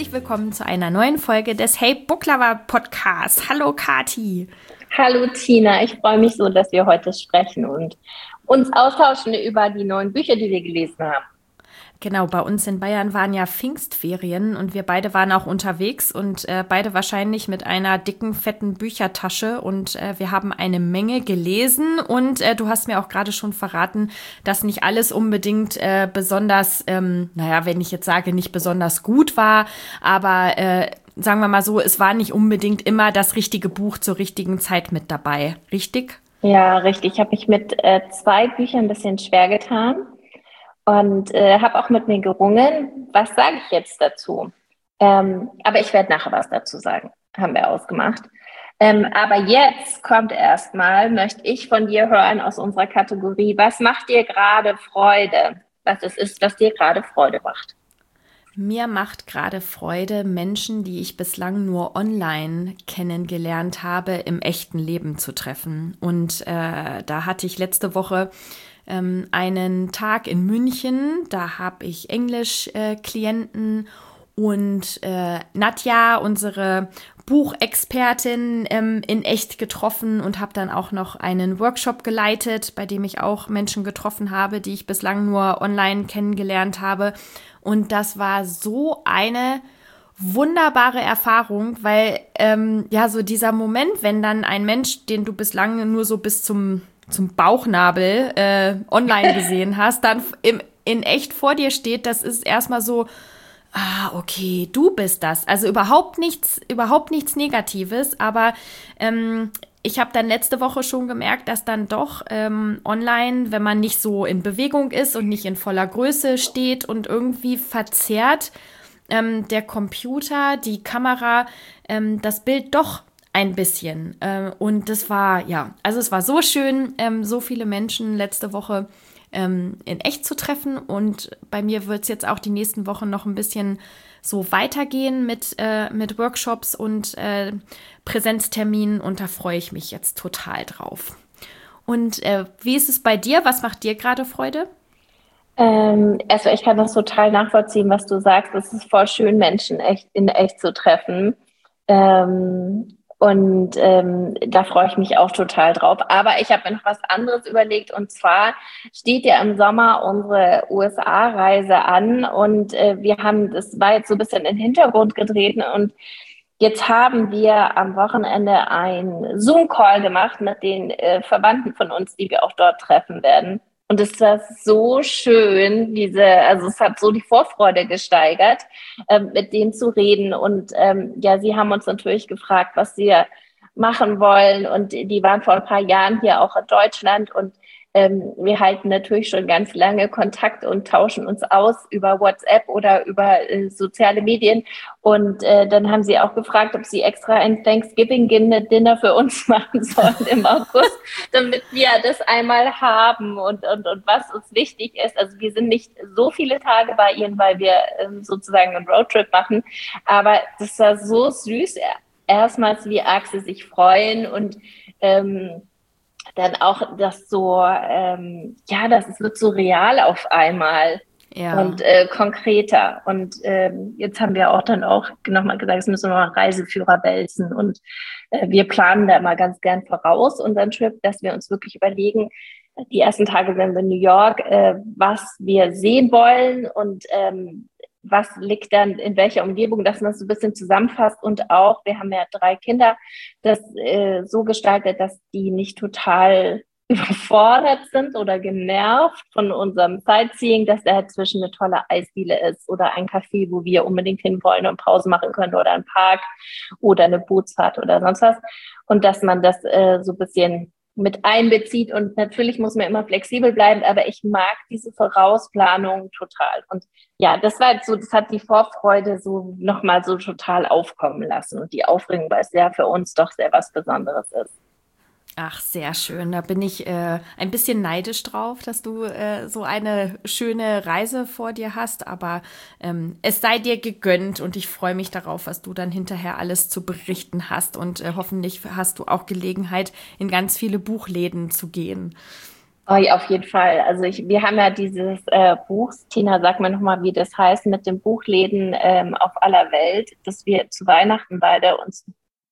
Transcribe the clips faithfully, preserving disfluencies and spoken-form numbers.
herzlich willkommen zu einer neuen Folge des Hey Book Lover Podcast. Hallo Kathi. Hallo Tina, ich freue mich so, dass wir heute sprechen und uns austauschen über die neuen Bücher, die wir gelesen haben. Genau, bei uns in Bayern waren ja Pfingstferien und wir beide waren auch unterwegs und äh, beide wahrscheinlich mit einer dicken, fetten Büchertasche und äh, wir haben eine Menge gelesen und äh, du hast mir auch gerade schon verraten, dass nicht alles unbedingt äh, besonders, ähm, naja, wenn ich jetzt sage, nicht besonders gut war, aber äh, sagen wir mal so, es war nicht unbedingt immer das richtige Buch zur richtigen Zeit mit dabei, richtig? Ja, richtig. Ich habe mich mit äh, zwei Büchern ein bisschen schwer getan. Und äh, habe auch mit mir gerungen, was sage ich jetzt dazu? Ähm, aber ich werde nachher was dazu sagen, haben wir ausgemacht. Ähm, aber jetzt kommt erstmal, möchte ich von dir hören aus unserer Kategorie, was macht dir gerade Freude? Was es ist, was dir gerade Freude macht? Mir macht gerade Freude, Menschen, die ich bislang nur online kennengelernt habe, im echten Leben zu treffen. Und äh, da hatte ich letzte Woche ähm, einen Tag in München. Da habe ich Englisch-Klienten äh, und äh, Nadja, unsere Buchexpertin, ähm, in echt getroffen und habe dann auch noch einen Workshop geleitet, bei dem ich auch Menschen getroffen habe, die ich bislang nur online kennengelernt habe. Und das war so eine wunderbare Erfahrung, weil ähm, ja so dieser Moment, wenn dann ein Mensch, den du bislang nur so bis zum zum Bauchnabel äh, online gesehen hast, dann im, in echt vor dir steht, das ist erstmal so, ah, okay, du bist das. Also überhaupt nichts, überhaupt nichts Negatives, aber ähm, ich habe dann letzte Woche schon gemerkt, dass dann doch ähm, online, wenn man nicht so in Bewegung ist und nicht in voller Größe steht und irgendwie verzerrt ähm, der Computer, die Kamera, ähm, das Bild doch ein bisschen. Ähm, und das war, ja, also es war so schön, ähm, so viele Menschen letzte Woche ähm, in echt zu treffen. Und bei mir wird es jetzt auch die nächsten Wochen noch ein bisschen so weitergehen mit, äh, mit Workshops und äh, Präsenzterminen. Und da freue ich mich jetzt total drauf. Und äh, wie ist es bei dir? Was macht dir gerade Freude? Ähm, also ich kann das total nachvollziehen, was du sagst. Es ist voll schön, Menschen echt in echt zu treffen. Ähm, und ähm, da freue ich mich auch total drauf. Aber ich habe mir noch was anderes überlegt. Und zwar steht ja im Sommer unsere U S A-Reise an. Und äh, wir haben, das war jetzt so ein bisschen in den Hintergrund getreten. Und jetzt haben wir am Wochenende einen Zoom-Call gemacht mit den äh, Verwandten von uns, die wir auch dort treffen werden. Und es war so schön, diese, also es hat so die Vorfreude gesteigert, ähm, mit denen zu reden. Und ähm, ja, sie haben uns natürlich gefragt, was wir machen wollen. Und die waren vor ein paar Jahren hier auch in Deutschland und ähm, wir halten natürlich schon ganz lange Kontakt und tauschen uns aus über WhatsApp oder über äh, soziale Medien. Und äh, dann haben sie auch gefragt, ob sie extra ein Thanksgiving-Dinner für uns machen sollen im August, damit wir das einmal haben und, und, und was uns wichtig ist. Also wir sind nicht so viele Tage bei ihnen, weil wir ähm, sozusagen einen Roadtrip machen. Aber das war so süß, erstmals wie arg sie sich freuen und ähm, dann auch das so, ähm, ja, das wird so real auf einmal Ja. und äh, konkreter. Und ähm, jetzt haben wir auch dann auch nochmal gesagt, es müssen wir mal Reiseführer wälzen. Und äh, wir planen da immer ganz gern voraus unseren Trip, dass wir uns wirklich überlegen, die ersten Tage sind wir in New York, äh, was wir sehen wollen und ähm, was liegt dann in welcher Umgebung, dass man das so ein bisschen zusammenfasst und auch, wir haben ja drei Kinder, das äh, so gestaltet, dass die nicht total überfordert sind oder genervt von unserem Sightseeing, dass da zwischen eine tolle Eisdiele ist oder ein Café, wo wir unbedingt hinwollen und Pause machen können oder ein Park oder eine Bootsfahrt oder sonst was und dass man das äh, so ein bisschen mit einbezieht und natürlich muss man immer flexibel bleiben, aber ich mag diese Vorausplanung total und ja, das war jetzt so, das hat die Vorfreude so nochmal so total aufkommen lassen und die Aufregung, weil es ja für uns doch sehr was Besonderes ist. Ach, sehr schön. Da bin ich äh, ein bisschen neidisch drauf, dass du äh, so eine schöne Reise vor dir hast. Aber ähm, es sei dir gegönnt und ich freue mich darauf, was du dann hinterher alles zu berichten hast. Und äh, hoffentlich hast du auch Gelegenheit, in ganz viele Buchläden zu gehen. Oh, ja, auf jeden Fall. Also ich, wir haben ja dieses äh, Buch, Tina, sag mir nochmal, wie das heißt, mit den Buchläden ähm, auf aller Welt, dass wir zu Weihnachten beide uns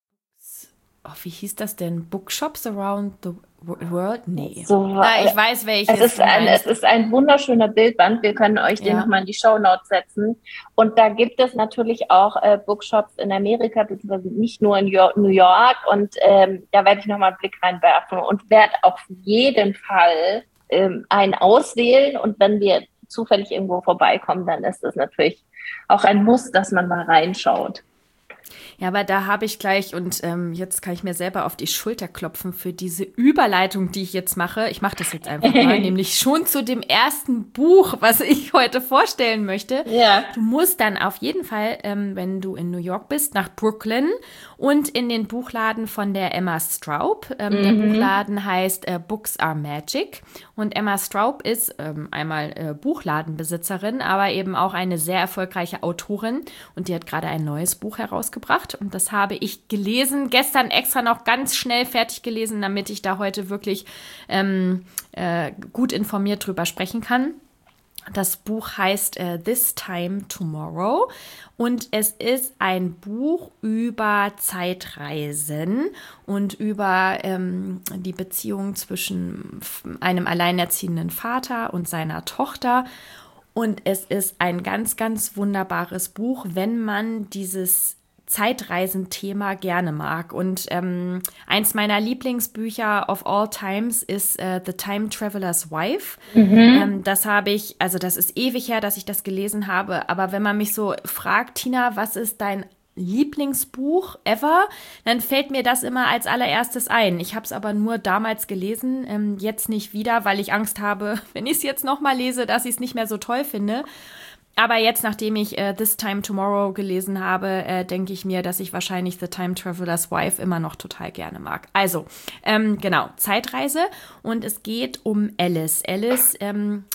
Oh, wie hieß das denn? Bookshops Around the World? Nee. so, Na, ich weiß, es welches ist du ein, es meinst. ist ein wunderschöner Bildband. Wir können euch den Ja. nochmal in die Shownotes setzen. Und da gibt es natürlich auch äh, Bookshops in Amerika, beziehungsweise nicht nur in Yo- New York. Und ähm, da werde ich nochmal einen Blick reinwerfen und werde auf jeden Fall ähm, einen auswählen. Und wenn wir zufällig irgendwo vorbeikommen, dann ist das natürlich auch ein Muss, dass man mal reinschaut. Ja, aber da habe ich gleich, und ähm, jetzt kann ich mir selber auf die Schulter klopfen für diese Überleitung, die ich jetzt mache. Ich mache das jetzt einfach mal, nämlich schon zu dem ersten Buch, was ich heute vorstellen möchte. Ja. Du musst dann auf jeden Fall, ähm, wenn du in New York bist, nach Brooklyn und in den Buchladen von der Emma Straub. Ähm, der Mhm. Buchladen heißt äh, Books Are Magic. Und Emma Straub ist ähm, einmal äh, Buchladenbesitzerin, aber eben auch eine sehr erfolgreiche Autorin. Und die hat gerade ein neues Buch herausgebracht. Und das habe ich gelesen, gestern extra noch ganz schnell fertig gelesen, damit ich da heute wirklich ähm, äh, gut informiert drüber sprechen kann. Das Buch heißt äh, This Time Tomorrow und es ist ein Buch über Zeitreisen und über ähm, die Beziehung zwischen einem alleinerziehenden Vater und seiner Tochter. Und es ist ein ganz, ganz wunderbares Buch, wenn man dieses Zeitreisenthema gerne mag. Und ähm, eins meiner Lieblingsbücher of all times ist äh, The Time Traveler's Wife. Mhm. Ähm, das habe ich, also das ist ewig her, dass ich das gelesen habe. Aber wenn man mich so fragt, Tina, was ist dein Lieblingsbuch ever, dann fällt mir das immer als allererstes ein. Ich habe es aber nur damals gelesen, ähm, jetzt nicht wieder, weil ich Angst habe, wenn ich es jetzt nochmal lese, dass ich es nicht mehr so toll finde. Aber jetzt, nachdem ich äh, This Time Tomorrow gelesen habe, äh, denke ich mir, dass ich wahrscheinlich The Time Traveler's Wife immer noch total gerne mag. Also, ähm, genau, Zeitreise und es geht um Alice. Alice, ähm,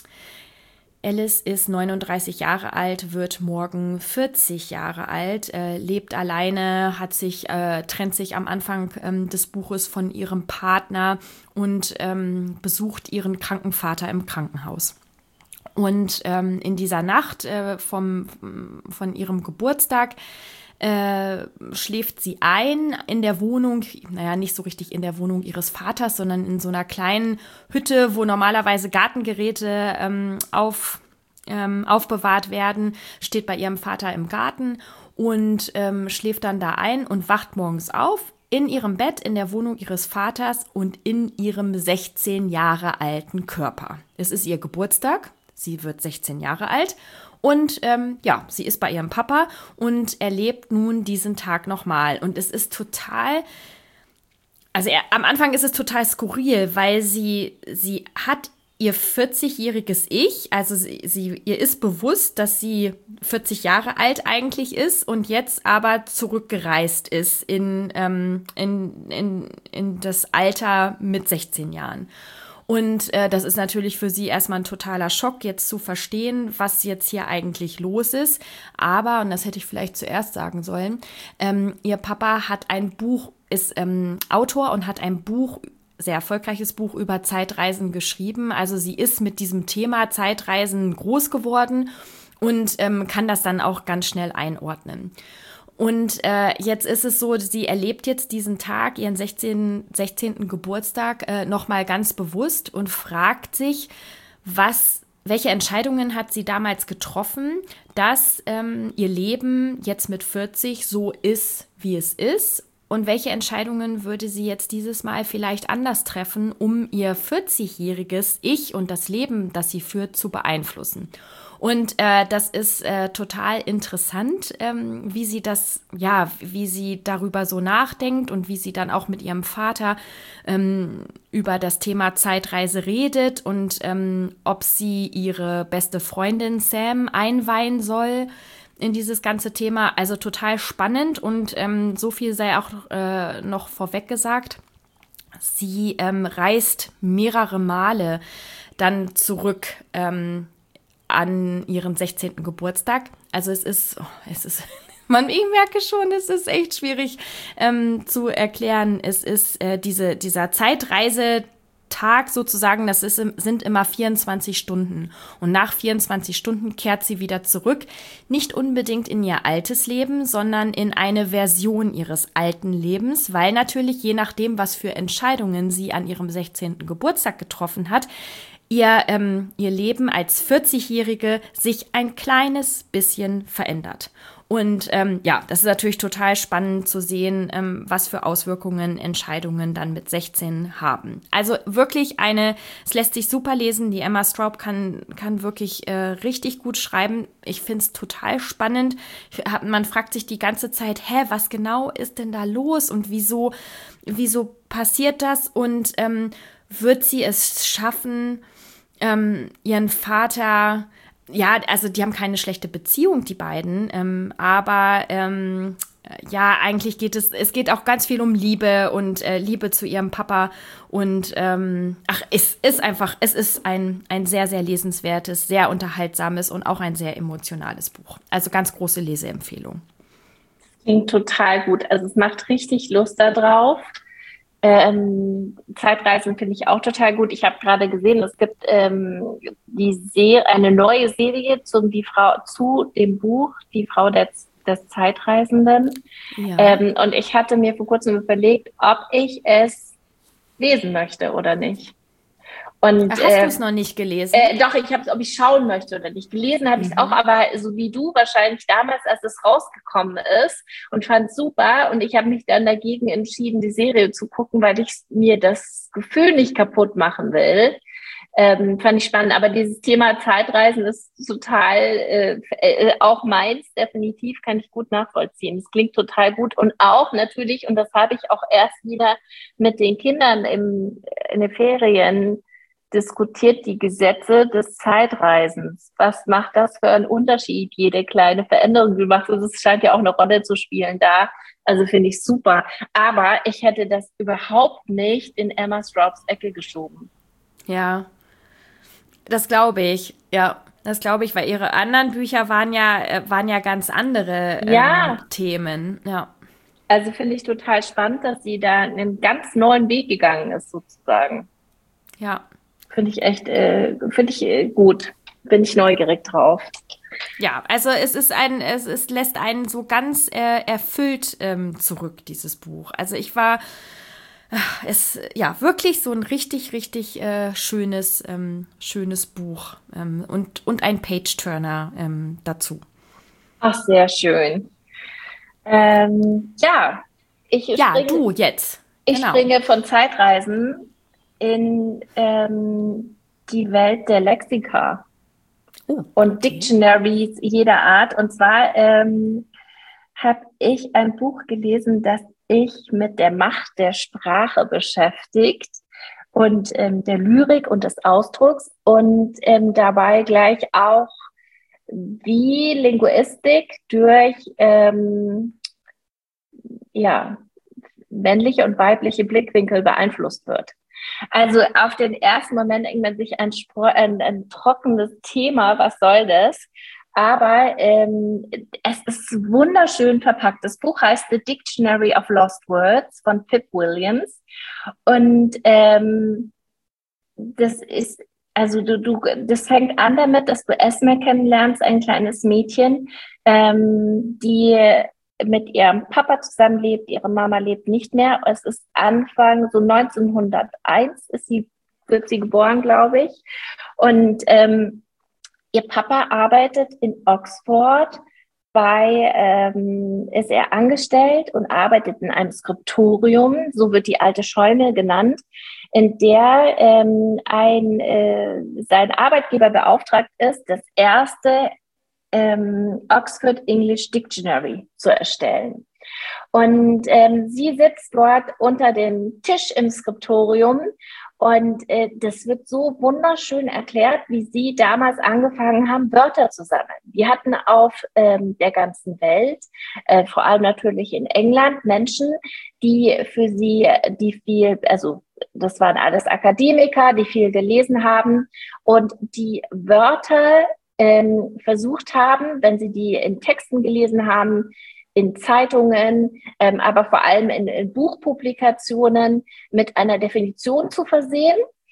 Alice ist neununddreißig Jahre alt, wird morgen vierzig Jahre alt, äh, lebt alleine, hat sich, äh, trennt sich am Anfang ähm, des Buches von ihrem Partner und ähm, besucht ihren kranken Vater im Krankenhaus. Und ähm, in dieser Nacht äh, vom, von ihrem Geburtstag äh, schläft sie ein in der Wohnung, naja, nicht so richtig in der Wohnung ihres Vaters, sondern in so einer kleinen Hütte, wo normalerweise Gartengeräte ähm, auf, ähm, aufbewahrt werden, steht bei ihrem Vater im Garten und ähm, schläft dann da ein und wacht morgens auf in ihrem Bett in der Wohnung ihres Vaters und in ihrem sechzehn Jahre alten Körper. Es ist ihr Geburtstag. Sie wird sechzehn Jahre alt und ähm, ja, sie ist bei ihrem Papa und erlebt nun diesen Tag nochmal. Und es ist total, also er, am Anfang ist es total skurril, weil sie, sie hat ihr vierzigjähriges Ich, also sie, sie, ihr ist bewusst, dass sie vierzig Jahre alt eigentlich ist und jetzt aber zurückgereist ist in, ähm, in, in, in das Alter mit sechzehn Jahren. Und äh, das ist natürlich für sie erstmal ein totaler Schock, jetzt zu verstehen, was jetzt hier eigentlich los ist. Aber, und das hätte ich vielleicht zuerst sagen sollen, ähm, ihr Papa hat ein Buch, ist ähm, Autor und hat ein Buch, sehr erfolgreiches Buch über Zeitreisen geschrieben. Also sie ist mit diesem Thema Zeitreisen groß geworden und ähm, kann das dann auch ganz schnell einordnen. Und äh, jetzt ist es so, sie erlebt jetzt diesen Tag, ihren sechzehnten sechzehnten Geburtstag, äh, nochmal ganz bewusst und fragt sich, was, welche Entscheidungen hat sie damals getroffen, dass ähm, ihr Leben jetzt mit vierzig so ist, wie es ist. Und welche Entscheidungen würde sie jetzt dieses Mal vielleicht anders treffen, um ihr vierzigjähriges Ich und das Leben, das sie führt, zu beeinflussen? Und äh, das ist äh, total interessant, ähm, wie sie das, ja, wie sie darüber so nachdenkt und wie sie dann auch mit ihrem Vater ähm, über das Thema Zeitreise redet und ähm, ob sie ihre beste Freundin Sam einweihen soll in dieses ganze Thema. Also total spannend und ähm, so viel sei auch äh, noch vorweg gesagt. Sie ähm, reist mehrere Male dann zurück ähm, an ihren sechzehnten Geburtstag. Also es ist, oh, es ist, man, ich merke schon, es ist echt schwierig ähm, zu erklären. Es ist äh, diese, dieser Zeitreiseteil Tag sozusagen, das ist, sind immer vierundzwanzig Stunden. Und nach vierundzwanzig Stunden kehrt sie wieder zurück. Nicht unbedingt in ihr altes Leben, sondern in eine Version ihres alten Lebens, weil natürlich je nachdem, was für Entscheidungen sie an ihrem sechzehnten Geburtstag getroffen hat, ihr, ähm, ihr Leben als vierzigjährige sich ein kleines bisschen verändert. Und ähm, ja, das ist natürlich total spannend zu sehen, ähm, was für Auswirkungen Entscheidungen dann mit sechzehn haben. Also wirklich eine, es lässt sich super lesen. Die Emma Straub kann, kann wirklich äh, richtig gut schreiben. Ich finde es total spannend. Man fragt sich die ganze Zeit, hä, was genau ist denn da los und wieso, wieso passiert das? Und ähm, wird sie es schaffen, ähm, ihren Vater... Ja, also die haben keine schlechte Beziehung, die beiden, ähm, aber ähm, ja, eigentlich geht es, es geht auch ganz viel um Liebe und äh, Liebe zu ihrem Papa und ähm, ach, es ist einfach, es ist ein, ein sehr, sehr lesenswertes, sehr unterhaltsames und auch ein sehr emotionales Buch. Also ganz große Leseempfehlung. Klingt total gut. Also es macht richtig Lust darauf. Ähm, Zeitreisen finde ich auch total gut. Ich habe gerade gesehen, es gibt ähm, die Serie, eine neue Serie zum die Frau zu dem Buch Die Frau des, des Zeitreisenden. Ja. Ähm, und ich hatte mir vor kurzem überlegt, ob ich es lesen möchte oder nicht. Und, Hast äh, du es noch nicht gelesen? Äh, doch, ich habe es, ob ich schauen möchte oder nicht. Gelesen habe ich es Mhm. auch, aber so wie du wahrscheinlich damals, als es rausgekommen ist und fand es super. Und ich habe mich dann dagegen entschieden, die Serie zu gucken, weil ich mir das Gefühl nicht kaputt machen will. Ähm, fand ich spannend. Aber dieses Thema Zeitreisen ist total äh, äh, auch meins, definitiv, kann ich gut nachvollziehen. Es klingt total gut. Und auch natürlich, und das habe ich auch erst wieder mit den Kindern im, in den Ferien diskutiert, die Gesetze des Zeitreisens. Was macht das für einen Unterschied? Jede kleine Veränderung, die du machst, das scheint ja auch eine Rolle zu spielen da. Also finde ich super. Aber ich hätte das überhaupt nicht in Emma Straubs Ecke geschoben. Ja, das glaube ich. Ja, das glaube ich, weil ihre anderen Bücher waren ja, äh, waren ja ganz andere ähm, Ja, Themen. Ja. also finde ich total spannend, dass sie da einen ganz neuen Weg gegangen ist, sozusagen. Ja. Finde ich echt, äh, finde ich äh, gut. Bin ich neugierig drauf. Ja, also es ist ein, es, es lässt einen so ganz äh, erfüllt ähm, zurück, dieses Buch. Also ich war, äh, es, ja, wirklich so ein richtig, richtig äh, schönes, ähm, schönes Buch ähm, und, und ein Page-Turner ähm, dazu. Ach, sehr schön. Ähm, ja, ich Ja, springe, du jetzt. ich Genau. springe von Zeitreisen in ähm, die Welt der Lexika Oh, und okay. Dictionaries jeder Art. Und zwar ähm, habe ich ein Buch gelesen, das sich mit der Macht der Sprache beschäftigt und ähm, der Lyrik und des Ausdrucks und ähm, dabei gleich auch, wie Linguistik durch ähm, ja, männliche und weibliche Blickwinkel beeinflusst wird. Also auf den ersten Moment denkt man sich ein, ein, ein trockenes Thema, was soll das? Aber ähm, es ist wunderschön verpackt. Das Buch heißt The Dictionary of Lost Words von Pip Williams. Und ähm, das ist, also du, du, das fängt an damit, dass du Esme kennenlernst, ein kleines Mädchen, ähm, die mit ihrem Papa zusammenlebt, ihre Mama lebt nicht mehr. Es ist Anfang, so neunzehnhunderteins ist sie, wird sie geboren, glaube ich. Und ähm, ihr Papa arbeitet in Oxford bei, ähm, ist er angestellt und arbeitet in einem Skriptorium, so wird die alte Scheune genannt, in der ähm, ein, äh, sein Arbeitgeber beauftragt ist, das erste ähm, Oxford English Dictionary zu erstellen. Und ähm, sie sitzt dort unter dem Tisch im Skriptorium und äh, das wird so wunderschön erklärt, wie sie damals angefangen haben, Wörter zu sammeln. Die hatten auf ähm, der ganzen Welt, äh, vor allem natürlich in England, Menschen, die für sie, die viel, also das waren alles Akademiker, die viel gelesen haben und die Wörter ähm, versucht haben, wenn sie die in Texten gelesen haben, in Zeitungen, ähm, aber vor allem in, in Buchpublikationen mit einer Definition zu versehen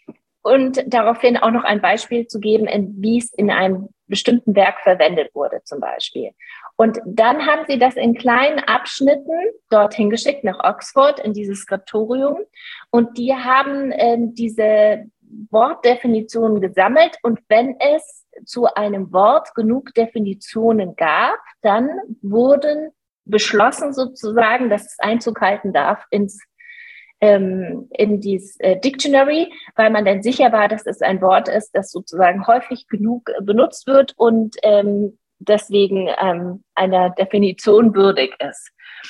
und daraufhin auch noch ein Beispiel zu geben, wie es in einem bestimmten Werk verwendet wurde zum Beispiel. Und dann haben sie das in kleinen Abschnitten dorthin geschickt, nach Oxford, in dieses Skriptorium. Und die haben äh, diese Wortdefinitionen gesammelt. Und wenn es zu einem Wort genug Definitionen gab, dann wurden beschlossen sozusagen, dass es Einzug halten darf ins ähm, in dieses äh, Dictionary, weil man dann sicher war, dass es ein Wort ist, das sozusagen häufig genug äh, benutzt wird und ähm, deswegen ähm, einer Definition würdig ist.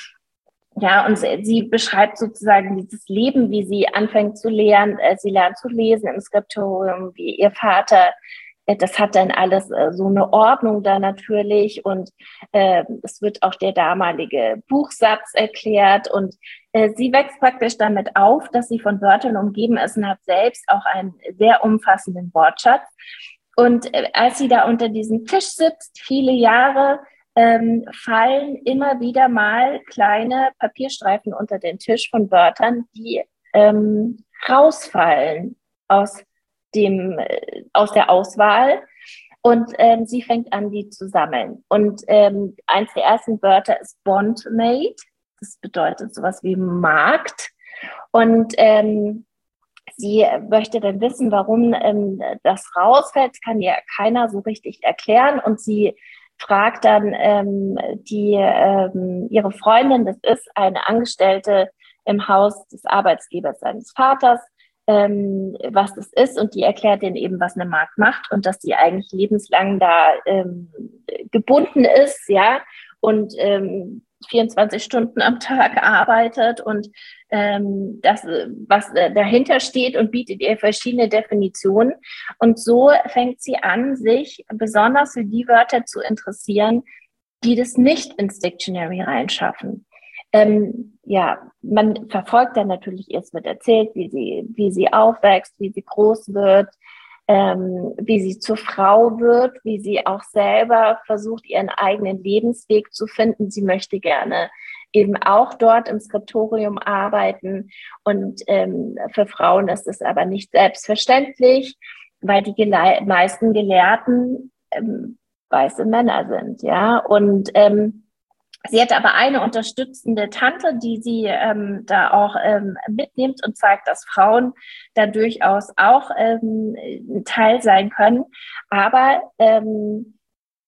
Ja, und sie, sie beschreibt sozusagen dieses Leben, wie sie anfängt zu lernen. Äh, sie lernt zu lesen im Skriptorium, wie ihr Vater. Äh, das hat dann alles äh, so eine Ordnung da natürlich. Und äh, es wird auch der damalige Buchsatz erklärt. Und äh, sie wächst praktisch damit auf, dass sie von Wörtern umgeben ist und hat selbst auch einen sehr umfassenden Wortschatz. Und äh, als sie da unter diesem Tisch sitzt, viele Jahre, Ähm, fallen immer wieder mal kleine Papierstreifen unter den Tisch von Wörtern, die ähm, rausfallen aus dem äh, aus der Auswahl, und ähm, sie fängt an, die zu sammeln. Und ähm, eins der ersten Wörter ist Bondmaid. Das bedeutet sowas wie Markt. Und ähm, sie möchte dann wissen, warum ähm, das rausfällt. Das kann ihr keiner so richtig erklären. Und sie fragt dann ähm, die, ähm, ihre Freundin, das ist eine Angestellte im Haus des Arbeitsgebers seines Vaters, ähm, was das ist, und die erklärt denen eben, was eine Magd macht und dass die eigentlich lebenslang da ähm, gebunden ist, ja, und ähm, vierundzwanzig Stunden am Tag arbeitet und ähm, das, was dahinter steht, und bietet ihr verschiedene Definitionen. Und so fängt sie an, sich besonders für die Wörter zu interessieren, die das nicht ins Dictionary reinschaffen. Ähm, ja, man verfolgt dann natürlich, es wird erzählt, wie sie, wie sie aufwächst, wie sie groß wird, ähm, wie sie zur Frau wird, wie sie auch selber versucht, ihren eigenen Lebensweg zu finden. Sie möchte gerne eben auch dort im Skriptorium arbeiten. Und ähm, für Frauen ist es aber nicht selbstverständlich, weil die gele- meisten Gelehrten ähm, weiße Männer sind, ja. Und ähm, sie hat aber eine unterstützende Tante, die sie ähm, da auch ähm, mitnimmt und zeigt, dass Frauen da durchaus auch ähm, ein Teil sein können. Aber ähm,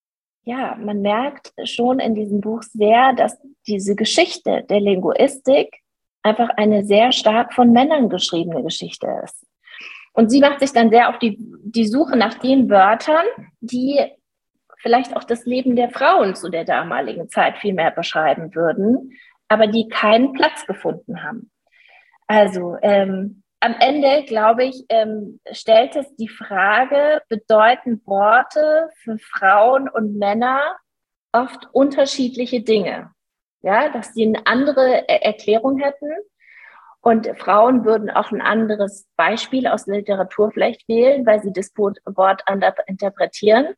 ja, man merkt schon in diesem Buch sehr, dass diese Geschichte der Linguistik einfach eine sehr stark von Männern geschriebene Geschichte ist. Und sie macht sich dann sehr auf die, die Suche nach den Wörtern, die vielleicht auch das Leben der Frauen zu der damaligen Zeit viel mehr beschreiben würden, aber die keinen Platz gefunden haben. Also ähm, am Ende, glaube ich, ähm, stellt es die Frage, bedeuten Worte für Frauen und Männer oft unterschiedliche Dinge? Ja, dass sie eine andere Erklärung hätten. Und Frauen würden auch ein anderes Beispiel aus der Literatur vielleicht wählen, weil sie das Wort anders interpretieren.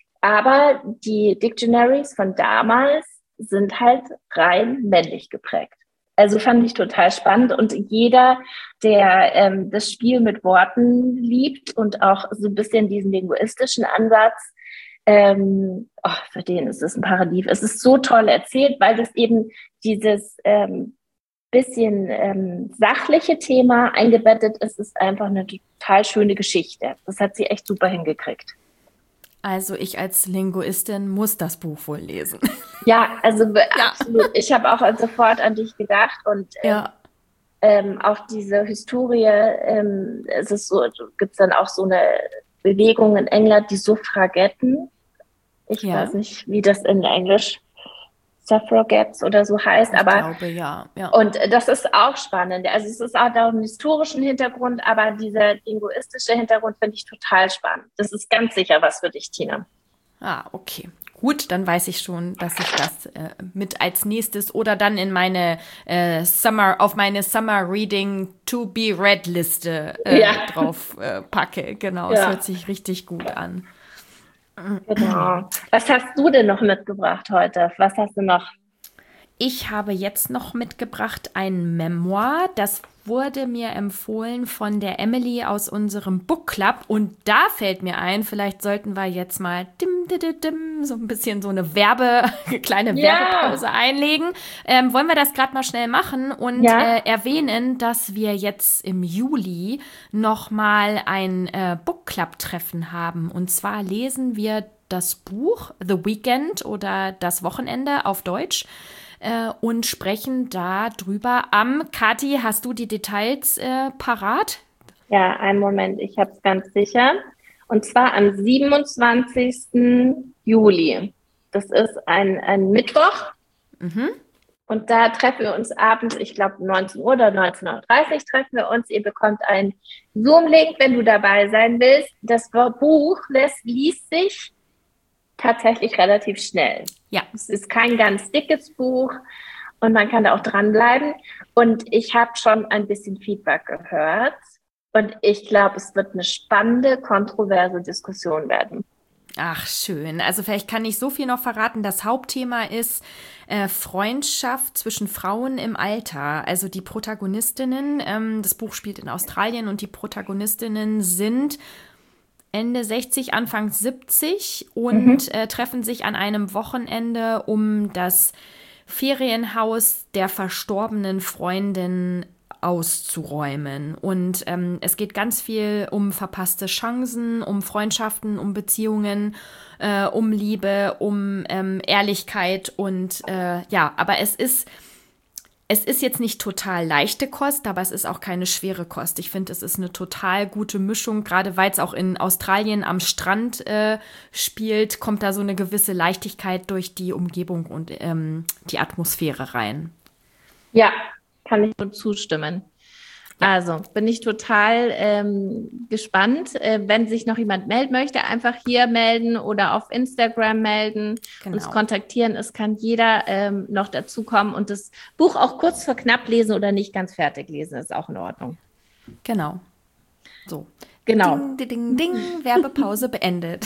Aber die Dictionaries von damals sind halt rein männlich geprägt. Also fand ich total spannend, und jeder, der ähm, das Spiel mit Worten liebt und auch so ein bisschen diesen linguistischen Ansatz, ähm, oh, für den ist es ein Paradies. Es ist so toll erzählt, weil es eben dieses ähm, bisschen ähm, sachliche Thema eingebettet ist. Es ist einfach eine total schöne Geschichte. Das hat sie echt super hingekriegt. Also ich als Linguistin muss das Buch wohl lesen. Ja, also Ja. absolut. Ich habe auch sofort an dich gedacht, und ähm, Ja. ähm, auch diese Historie, ähm, es ist so, gibt es dann auch so eine Bewegung in England, die Suffragetten. Ich Ja. weiß nicht, wie das in Englisch Suffragettes oder so heißt, Ich aber glaube, ja. ja. und das ist auch spannend. Also es ist auch da einen historischen Hintergrund, aber dieser linguistische Hintergrund finde ich total spannend. Das ist ganz sicher was für dich, Tina. Ah, okay. Gut, dann weiß ich schon, dass ich das äh, mit als nächstes oder dann in meine äh, Summer, auf meine Summer Reading to be Read Liste äh, Ja. drauf äh, packe. Genau, es Ja. hört sich richtig gut an. Genau. Was hast du denn noch mitgebracht heute? Was hast du noch? ich habe jetzt noch mitgebracht ein Memoir, das wurde mir empfohlen von der Emily aus unserem Book Club. Und da fällt mir ein, vielleicht sollten wir jetzt mal dim, dim, dim, so ein bisschen so eine Werbe, kleine Ja. Werbepause einlegen. Ähm, wollen wir das gerade mal schnell machen und Ja. äh, erwähnen, dass wir jetzt im Juli noch mal ein äh, Book Club Treffen haben. Und zwar lesen wir das Buch The Weekend oder Das Wochenende auf Deutsch äh, und sprechen da drüber am, Kathi, hast du die Details äh, parat? Ja, einen Moment, ich habe es ganz sicher. Und zwar am siebenundzwanzigsten Juli. Das ist ein, ein Mittwoch. Mhm. Und da treffen wir uns abends, ich glaube neunzehn Uhr oder neunzehn Uhr dreißig treffen wir uns. Ihr bekommt einen Zoom-Link, wenn du dabei sein willst. Das Buch lässt, liest sich tatsächlich relativ schnell. Ja. Es ist kein ganz dickes Buch und man kann da auch dranbleiben. Und ich habe schon ein bisschen Feedback gehört. Und ich glaube, es wird eine spannende, kontroverse Diskussion werden. Ach, schön. Also vielleicht kann ich so viel noch verraten. Das Hauptthema ist äh, Freundschaft zwischen Frauen im Alter. Also die Protagonistinnen, ähm, das Buch spielt in Australien und die Protagonistinnen sind Ende sechzig, Anfang siebzig und mhm. äh, treffen sich an einem Wochenende, um das Ferienhaus der verstorbenen Freundin auszuräumen. Und ähm, es geht ganz viel um verpasste Chancen, um Freundschaften, um Beziehungen, äh, um Liebe, um ähm, Ehrlichkeit und äh, ja, aber es ist Es ist jetzt nicht total leichte Kost, aber es ist auch keine schwere Kost. Ich finde, es ist eine total gute Mischung, gerade weil es auch in Australien am Strand äh, spielt, kommt da so eine gewisse Leichtigkeit durch die Umgebung und ähm, die Atmosphäre rein. Ja, kann ich nur zustimmen. Ja. Also bin ich total ähm, gespannt. Äh, wenn sich noch jemand melden möchte, einfach hier melden oder auf Instagram melden, genau. Uns kontaktieren. Es kann jeder ähm, noch dazukommen und das Buch auch kurz vor knapp lesen oder nicht ganz fertig lesen, ist auch in Ordnung. Genau. So. Genau. Ding, ding, ding, ding. Werbepause beendet.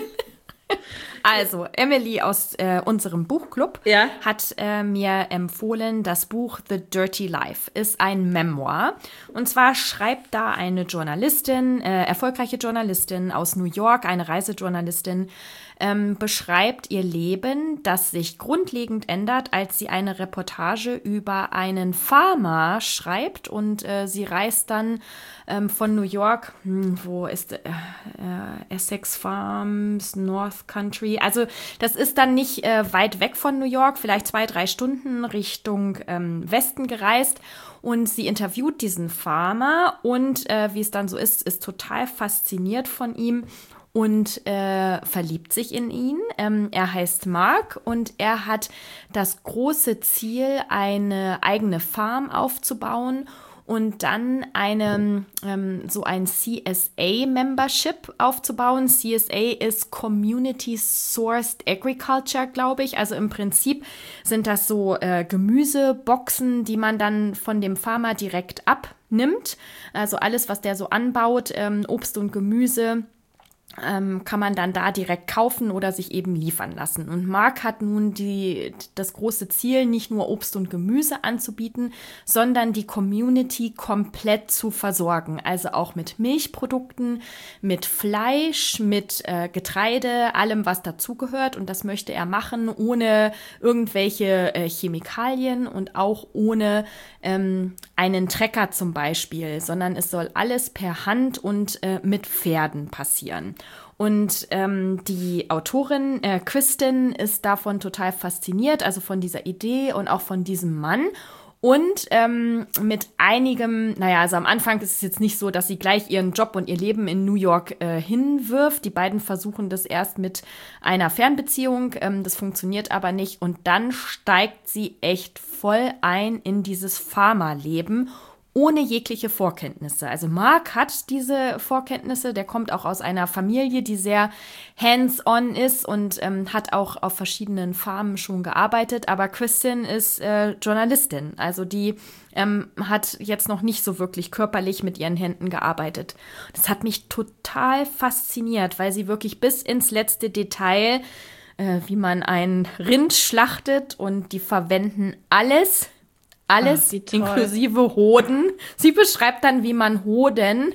Also, Emily aus äh, unserem Buchclub ja. hat äh, mir empfohlen, das Buch The Dirty Life ist ein Memoir. Und zwar schreibt da eine Journalistin, äh, erfolgreiche Journalistin aus New York, eine Reisejournalistin, ähm, beschreibt ihr Leben, das sich grundlegend ändert, als sie eine Reportage über einen Farmer schreibt. Und äh, sie reist dann ähm, von New York, hm, wo ist äh, äh, Essex Farms, North Country. Also das ist dann nicht äh, weit weg von New York, vielleicht zwei, drei Stunden Richtung ähm, Westen gereist. Und sie interviewt diesen Farmer und äh, wie es dann so ist, ist total fasziniert von ihm und äh, verliebt sich in ihn. Ähm, er heißt Mark und er hat das große Ziel, eine eigene Farm aufzubauen und dann eine, ähm, so ein C S A-Membership aufzubauen. C S A ist Community Sourced Agriculture, glaube ich. Also im Prinzip sind das so äh, Gemüseboxen, die man dann von dem Farmer direkt abnimmt. Also alles, was der so anbaut, ähm, Obst und Gemüse, Ähm, kann man dann da direkt kaufen oder sich eben liefern lassen. Und Mark hat nun die, das große Ziel, nicht nur Obst und Gemüse anzubieten, sondern die Community komplett zu versorgen. Also auch mit Milchprodukten, mit Fleisch, mit äh, Getreide, allem, was dazugehört. Und das möchte er machen, ohne irgendwelche äh, Chemikalien und auch ohne ähm, einen Trecker zum Beispiel, sondern es soll alles per Hand und äh, mit Pferden passieren. Und ähm, die Autorin äh, Kristin ist davon total fasziniert, also von dieser Idee und auch von diesem Mann. Und ähm, mit einigem, naja, also am Anfang ist es jetzt nicht so, dass sie gleich ihren Job und ihr Leben in New York äh, hinwirft. Die beiden versuchen das erst mit einer Fernbeziehung. Ähm, das funktioniert aber nicht. Und dann steigt sie echt voll ein in dieses Farmerleben, ohne jegliche Vorkenntnisse. Also Mark hat diese Vorkenntnisse, der kommt auch aus einer Familie, die sehr hands-on ist und ähm, hat auch auf verschiedenen Farmen schon gearbeitet, aber Kristin ist äh, Journalistin, also die ähm, hat jetzt noch nicht so wirklich körperlich mit ihren Händen gearbeitet. Das hat mich total fasziniert, weil sie wirklich bis ins letzte Detail äh, wie man ein Rind schlachtet und die verwenden alles, alles Ach, inklusive Hoden. Sie beschreibt dann, wie man Hoden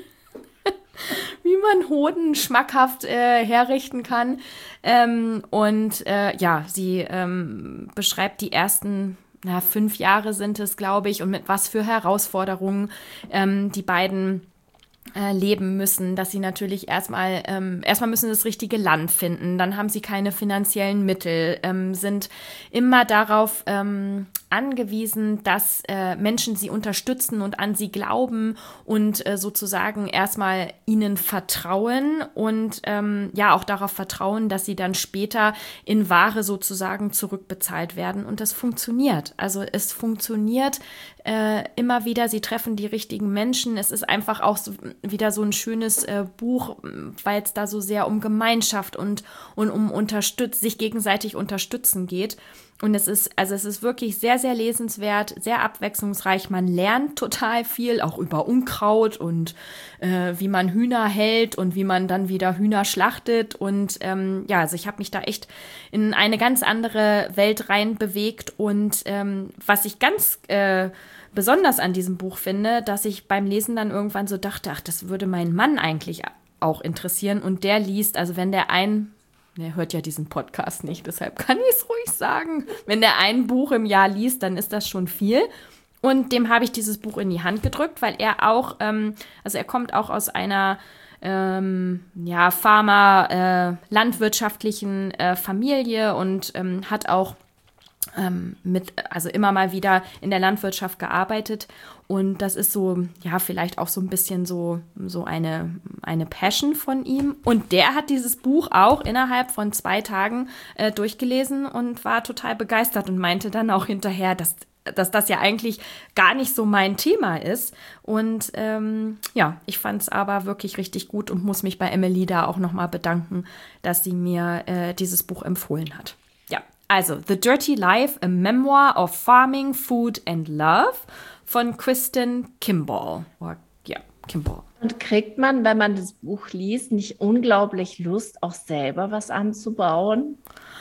wie man Hoden schmackhaft äh, herrichten kann. Ähm, und äh, ja, sie ähm, beschreibt die ersten na, fünf Jahre sind es, glaube ich, und mit was für Herausforderungen ähm, die beiden äh, leben müssen, dass sie natürlich erstmal, ähm, erstmal müssen das richtige Land finden, dann haben sie keine finanziellen Mittel, ähm, sind immer darauf ähm, angewiesen, dass äh, Menschen sie unterstützen und an sie glauben und äh, sozusagen erstmal ihnen vertrauen und ähm, ja auch darauf vertrauen, dass sie dann später in Ware sozusagen zurückbezahlt werden und das funktioniert. Also es funktioniert äh, immer wieder, sie treffen die richtigen Menschen. Es ist einfach auch so, wieder so ein schönes äh, Buch, weil es da so sehr um Gemeinschaft und, und um unterstützt, sich gegenseitig unterstützen geht. Und es ist, also es ist wirklich sehr, sehr lesenswert, sehr abwechslungsreich. Man lernt total viel, auch über Unkraut und äh, wie man Hühner hält und wie man dann wieder Hühner schlachtet. Und ähm, ja, also ich habe mich da echt in eine ganz andere Welt rein bewegt. Und ähm, was ich ganz äh, besonders an diesem Buch finde, dass ich beim Lesen dann irgendwann so dachte, ach, das würde meinen Mann eigentlich auch interessieren. Und der liest, also wenn der ein Er hört ja diesen Podcast nicht, deshalb kann ich es ruhig sagen. Wenn der ein Buch im Jahr liest, dann ist das schon viel. Und dem habe ich dieses Buch in die Hand gedrückt, weil er auch, ähm, also er kommt auch aus einer ähm, ja, Pharma-, äh, landwirtschaftlichen äh, Familie und ähm, hat auch ähm, mit, also immer mal wieder in der Landwirtschaft gearbeitet. Und das ist so, ja, vielleicht auch so ein bisschen so, so eine, eine Passion von ihm. Und der hat dieses Buch auch innerhalb von zwei Tagen äh, durchgelesen und war total begeistert und meinte dann auch hinterher, dass, dass das ja eigentlich gar nicht so mein Thema ist. Und ähm, ja, ich fand es aber wirklich richtig gut und muss mich bei Emily da auch nochmal bedanken, dass sie mir äh, dieses Buch empfohlen hat. Ja, also The Dirty Life, a Memoir of Farming, Food and Love von Kristen Kimball. Oder, ja, Kimball. Und kriegt man, wenn man das Buch liest, nicht unglaublich Lust, auch selber was anzubauen?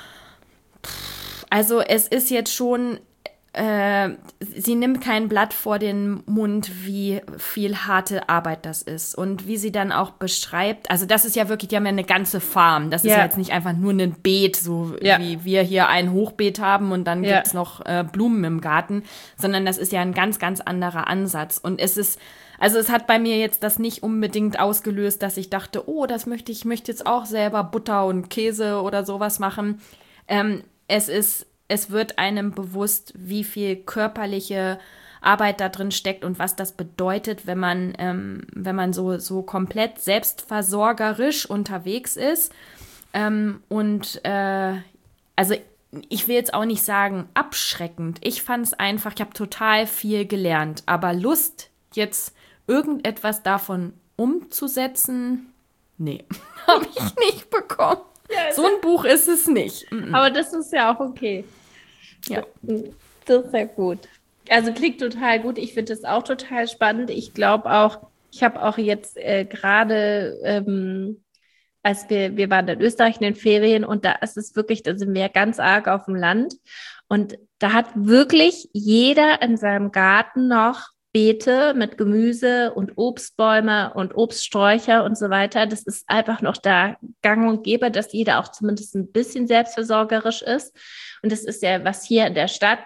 Also es ist jetzt schon, äh, sie nimmt kein Blatt vor den Mund, wie viel harte Arbeit das ist. Und wie sie dann auch beschreibt, also das ist ja wirklich, die haben ja eine ganze Farm. Das ist ja, ja jetzt nicht einfach nur ein Beet, so ja. wie wir hier ein Hochbeet haben und dann ja. gibt's noch äh, Blumen im Garten, sondern das ist ja ein ganz, ganz anderer Ansatz. Und es ist, also es hat bei mir jetzt das nicht unbedingt ausgelöst, dass ich dachte, oh, das möchte ich, ich möchte jetzt auch selber Butter und Käse oder sowas machen. Ähm, es ist Es wird einem bewusst, wie viel körperliche Arbeit da drin steckt und was das bedeutet, wenn man, ähm, wenn man so, so komplett selbstversorgerisch unterwegs ist. Ähm, und äh, also ich will jetzt auch nicht sagen abschreckend. Ich fand es einfach, ich habe total viel gelernt. Aber Lust, jetzt irgendetwas davon umzusetzen, nee, habe ich nicht bekommen. Ja, so ein Buch ist es nicht. Aber das ist ja auch okay. Ja. Das ist ja gut. Also klingt total gut. Ich finde das auch total spannend. Ich glaube auch, ich habe auch jetzt äh, gerade, ähm, als wir, wir waren in Österreich in den Ferien und da ist es wirklich, da sind wir ganz arg auf dem Land und da hat wirklich jeder in seinem Garten noch Beete mit Gemüse und Obstbäume und Obststräucher und so weiter. Das ist einfach noch da gang und gäbe, dass jeder auch zumindest ein bisschen selbstversorgerisch ist. Und das ist ja, was hier in der Stadt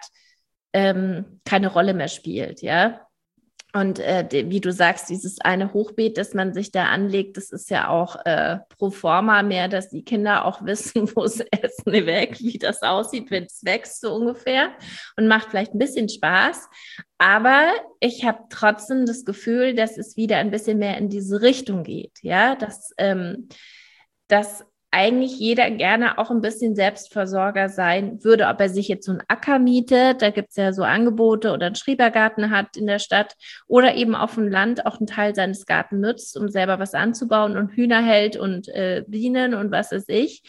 ähm, keine Rolle mehr spielt, ja. Und äh, wie du sagst, dieses eine Hochbeet, das man sich da anlegt, das ist ja auch äh, pro forma mehr, dass die Kinder auch wissen, wo sie essen weg, wie das aussieht, wenn es wächst, so ungefähr. Und macht vielleicht ein bisschen Spaß. Aber ich habe trotzdem das Gefühl, dass es wieder ein bisschen mehr in diese Richtung geht, ja, dass, ähm, dass eigentlich jeder gerne auch ein bisschen Selbstversorger sein würde, ob er sich jetzt so einen Acker mietet, da gibt es ja so Angebote, oder einen Schrebergarten hat in der Stadt oder eben auf dem Land auch einen Teil seines Gartens nutzt, um selber was anzubauen und Hühner hält und äh, Bienen und was weiß ich.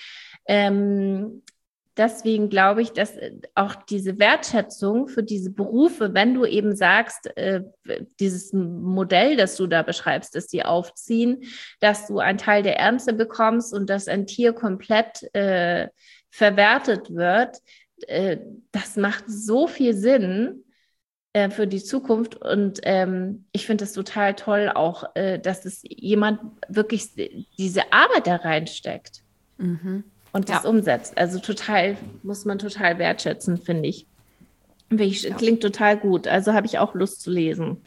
Ähm, Deswegen glaube ich, dass auch diese Wertschätzung für diese Berufe, wenn du eben sagst, äh, dieses Modell, das du da beschreibst, dass die aufziehen, dass du einen Teil der Ernte bekommst und dass ein Tier komplett äh, verwertet wird, äh, das macht so viel Sinn äh, für die Zukunft. Und ähm, ich finde es total toll auch, äh, dass es jemand wirklich diese Arbeit da reinsteckt Mhm. und das Ja. umsetzt. Also total, muss man total wertschätzen, finde ich. Finde ich. Ja. Klingt total gut. Also habe ich auch Lust zu lesen.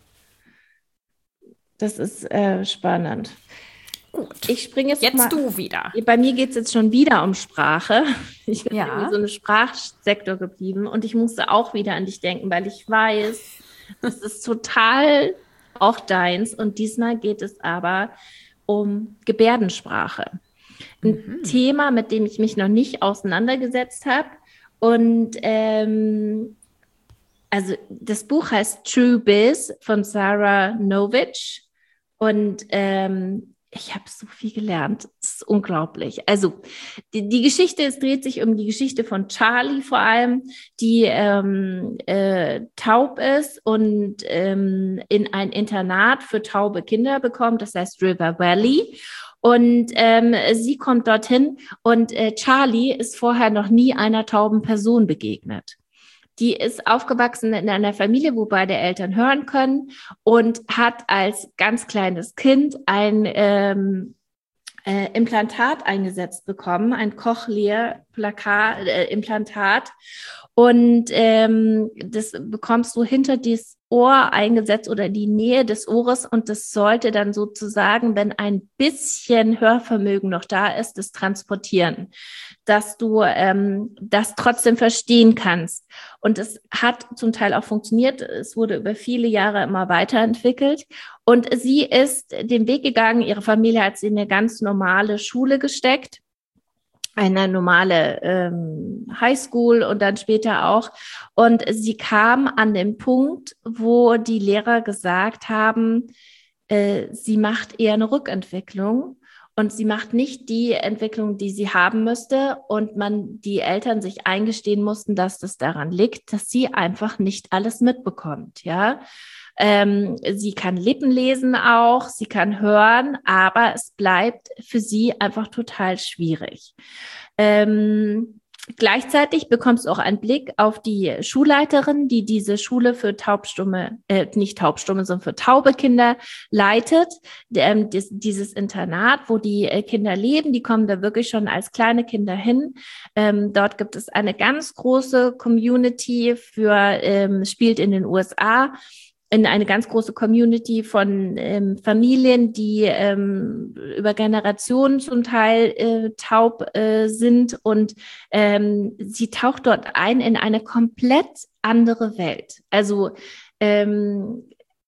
Das ist äh, spannend. Gut. Ich springe jetzt, Jetzt mal. du wieder. Bei mir geht es jetzt schon wieder um Sprache. Ich bin Ja. irgendwie so im Sprachsektor geblieben und ich musste auch wieder an dich denken, weil ich weiß, das ist total auch deins. Und diesmal geht es aber um Gebärdensprache. Ein Mhm. Thema, mit dem ich mich noch nicht auseinandergesetzt habe. Und ähm, also das Buch heißt True Biz von Sarah Novich. Und ähm, ich habe so viel gelernt. Das ist unglaublich. Also die, die Geschichte, es dreht sich um die Geschichte von Charlie vor allem, die ähm, äh, taub ist und ähm, in ein Internat für taube Kinder bekommt, das heißt River Valley. Und ähm, sie kommt dorthin und äh, Charlie ist vorher noch nie einer tauben Person begegnet. Die ist aufgewachsen in einer Familie, wo beide Eltern hören können und hat als ganz kleines Kind ein ähm, äh, Implantat eingesetzt bekommen, ein Cochlear-Implantat. Äh, und ähm, das bekommst du hinter das Ohr eingesetzt oder die Nähe des Ohres und das sollte dann sozusagen, wenn ein bisschen Hörvermögen noch da ist, das transportieren, dass du ähm, das trotzdem verstehen kannst. Und es hat zum Teil auch funktioniert. Es wurde über viele Jahre immer weiterentwickelt. Und sie ist den Weg gegangen, ihre Familie hat sie in eine ganz normale Schule gesteckt, eine normale ähm, Highschool und dann später auch. Und sie kam an den Punkt, wo die Lehrer gesagt haben, äh, sie macht eher eine Rückentwicklung und sie macht nicht die Entwicklung, die sie haben müsste. Und man, die Eltern sich eingestehen mussten, dass das daran liegt, dass sie einfach nicht alles mitbekommt, ja. Ähm, sie kann Lippen lesen auch, sie kann hören, aber es bleibt für sie einfach total schwierig. Ähm, gleichzeitig bekommst du auch einen Blick auf die Schulleiterin, die diese Schule für taubstumme, äh, nicht taubstumme, sondern für taube Kinder leitet. Ähm, das, dieses Internat, wo die äh, Kinder leben, die kommen da wirklich schon als kleine Kinder hin. Ähm, dort gibt es eine ganz große Community für, ähm, spielt in den U S A, in eine ganz große Community von ähm, Familien, die ähm, über Generationen zum Teil äh, taub äh, sind. Und ähm, sie taucht dort ein in eine komplett andere Welt. Also ähm,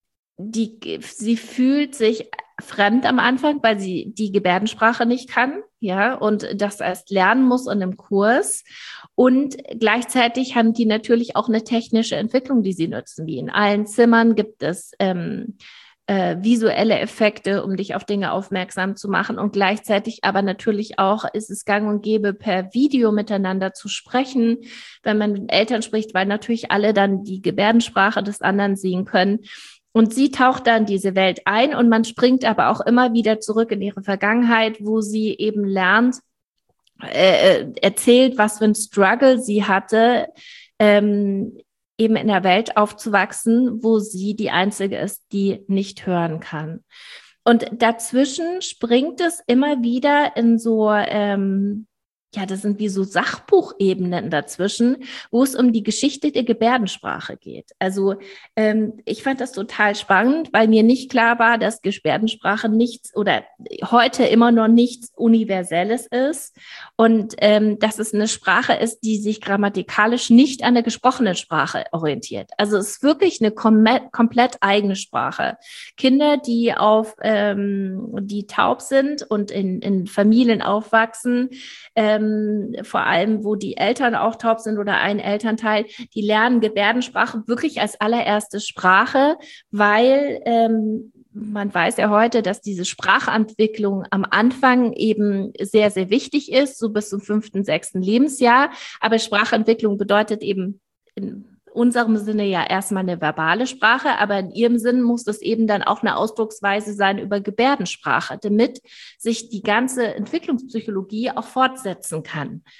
die, sie fühlt sich fremd am Anfang, weil sie die Gebärdensprache nicht kann, ja, und das erst lernen muss in einem Kurs. Und gleichzeitig haben die natürlich auch eine technische Entwicklung, die sie nutzen. Wie in allen Zimmern gibt es ähm, äh, visuelle Effekte, um dich auf Dinge aufmerksam zu machen. Und gleichzeitig aber natürlich auch ist es gang und gäbe, per Video miteinander zu sprechen, wenn man mit Eltern spricht, weil natürlich alle dann die Gebärdensprache des anderen sehen können. Und sie taucht dann in diese Welt ein und man springt aber auch immer wieder zurück in ihre Vergangenheit, wo sie eben lernt, äh, erzählt, was für ein Struggle sie hatte, ähm, eben in der Welt aufzuwachsen, wo sie die Einzige ist, die nicht hören kann. Und dazwischen springt es immer wieder in so, ähm, ja, das sind wie so Sachbuchebenen dazwischen, wo es um die Geschichte der Gebärdensprache geht. Also ähm, ich fand das total spannend, weil mir nicht klar war, dass Gebärdensprache nichts oder heute immer noch nichts Universelles ist und ähm, dass es eine Sprache ist, die sich grammatikalisch nicht an der gesprochenen Sprache orientiert. Also es ist wirklich eine kom- komplett eigene Sprache. Kinder, die auf, ähm, die taub sind und in, in Familien aufwachsen, ähm, vor allem, wo die Eltern auch taub sind oder ein Elternteil, die lernen Gebärdensprache wirklich als allererste Sprache, weil ähm, man weiß ja heute, dass diese Sprachentwicklung am Anfang eben sehr, sehr wichtig ist, so bis zum fünften, sechsten Lebensjahr. Aber Sprachentwicklung bedeutet eben in unserem Sinne ja erstmal eine verbale Sprache, aber in ihrem Sinn muss das eben dann auch eine Ausdrucksweise sein über Gebärdensprache, damit sich die ganze Entwicklungspsychologie auch fortsetzen kann.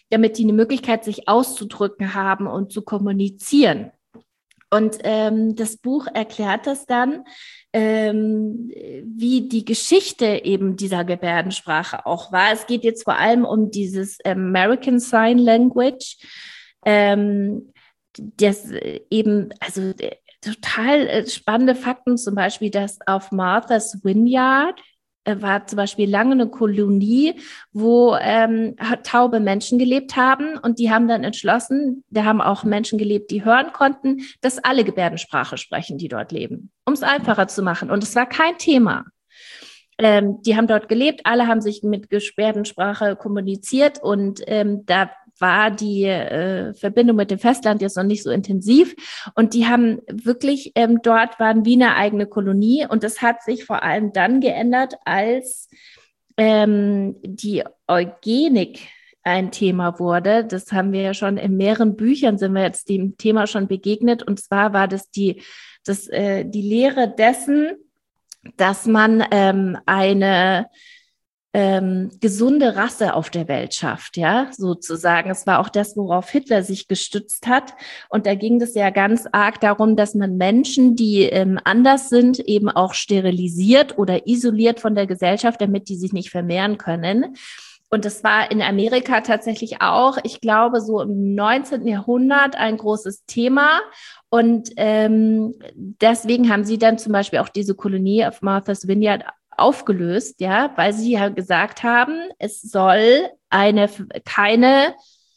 damit die eine Möglichkeit, sich auszudrücken haben und zu kommunizieren. Und ähm, das Buch erklärt das dann, ähm, wie die Geschichte eben dieser Gebärdensprache auch war. Es geht jetzt vor allem um dieses American Sign Language, ähm, das eben, also äh, total äh, spannende Fakten, zum Beispiel, dass auf Martha's Vineyard war zum Beispiel lange eine Kolonie, wo ähm, taube Menschen gelebt haben, und die haben dann entschlossen, da haben auch Menschen gelebt, die hören konnten, dass alle Gebärdensprache sprechen, die dort leben, um es einfacher zu machen. Und es war kein Thema. Ähm, die haben dort gelebt, alle haben sich mit Gebärdensprache kommuniziert, und ähm, da war die äh, Verbindung mit dem Festland jetzt noch nicht so intensiv. Und die haben wirklich, ähm, dort waren wie eine eigene Kolonie. Und das hat sich vor allem dann geändert, als ähm, die Eugenik ein Thema wurde. Das haben wir ja schon in mehreren Büchern, sind wir jetzt dem Thema schon begegnet. Und zwar war das die, das, äh, die Lehre dessen, dass man ähm, eine Ähm, gesunde Rasse auf der Welt schafft, ja, sozusagen. Es war auch das, worauf Hitler sich gestützt hat. Und da ging es ja ganz arg darum, dass man Menschen, die ähm, anders sind, eben auch sterilisiert oder isoliert von der Gesellschaft, damit die sich nicht vermehren können. Und das war in Amerika tatsächlich auch, ich glaube, so im neunzehnten Jahrhundert ein großes Thema. Und ähm, deswegen haben sie dann zum Beispiel auch diese Kolonie auf Martha's Vineyard aufgelöst, ja, weil sie ja gesagt haben, es soll eine keine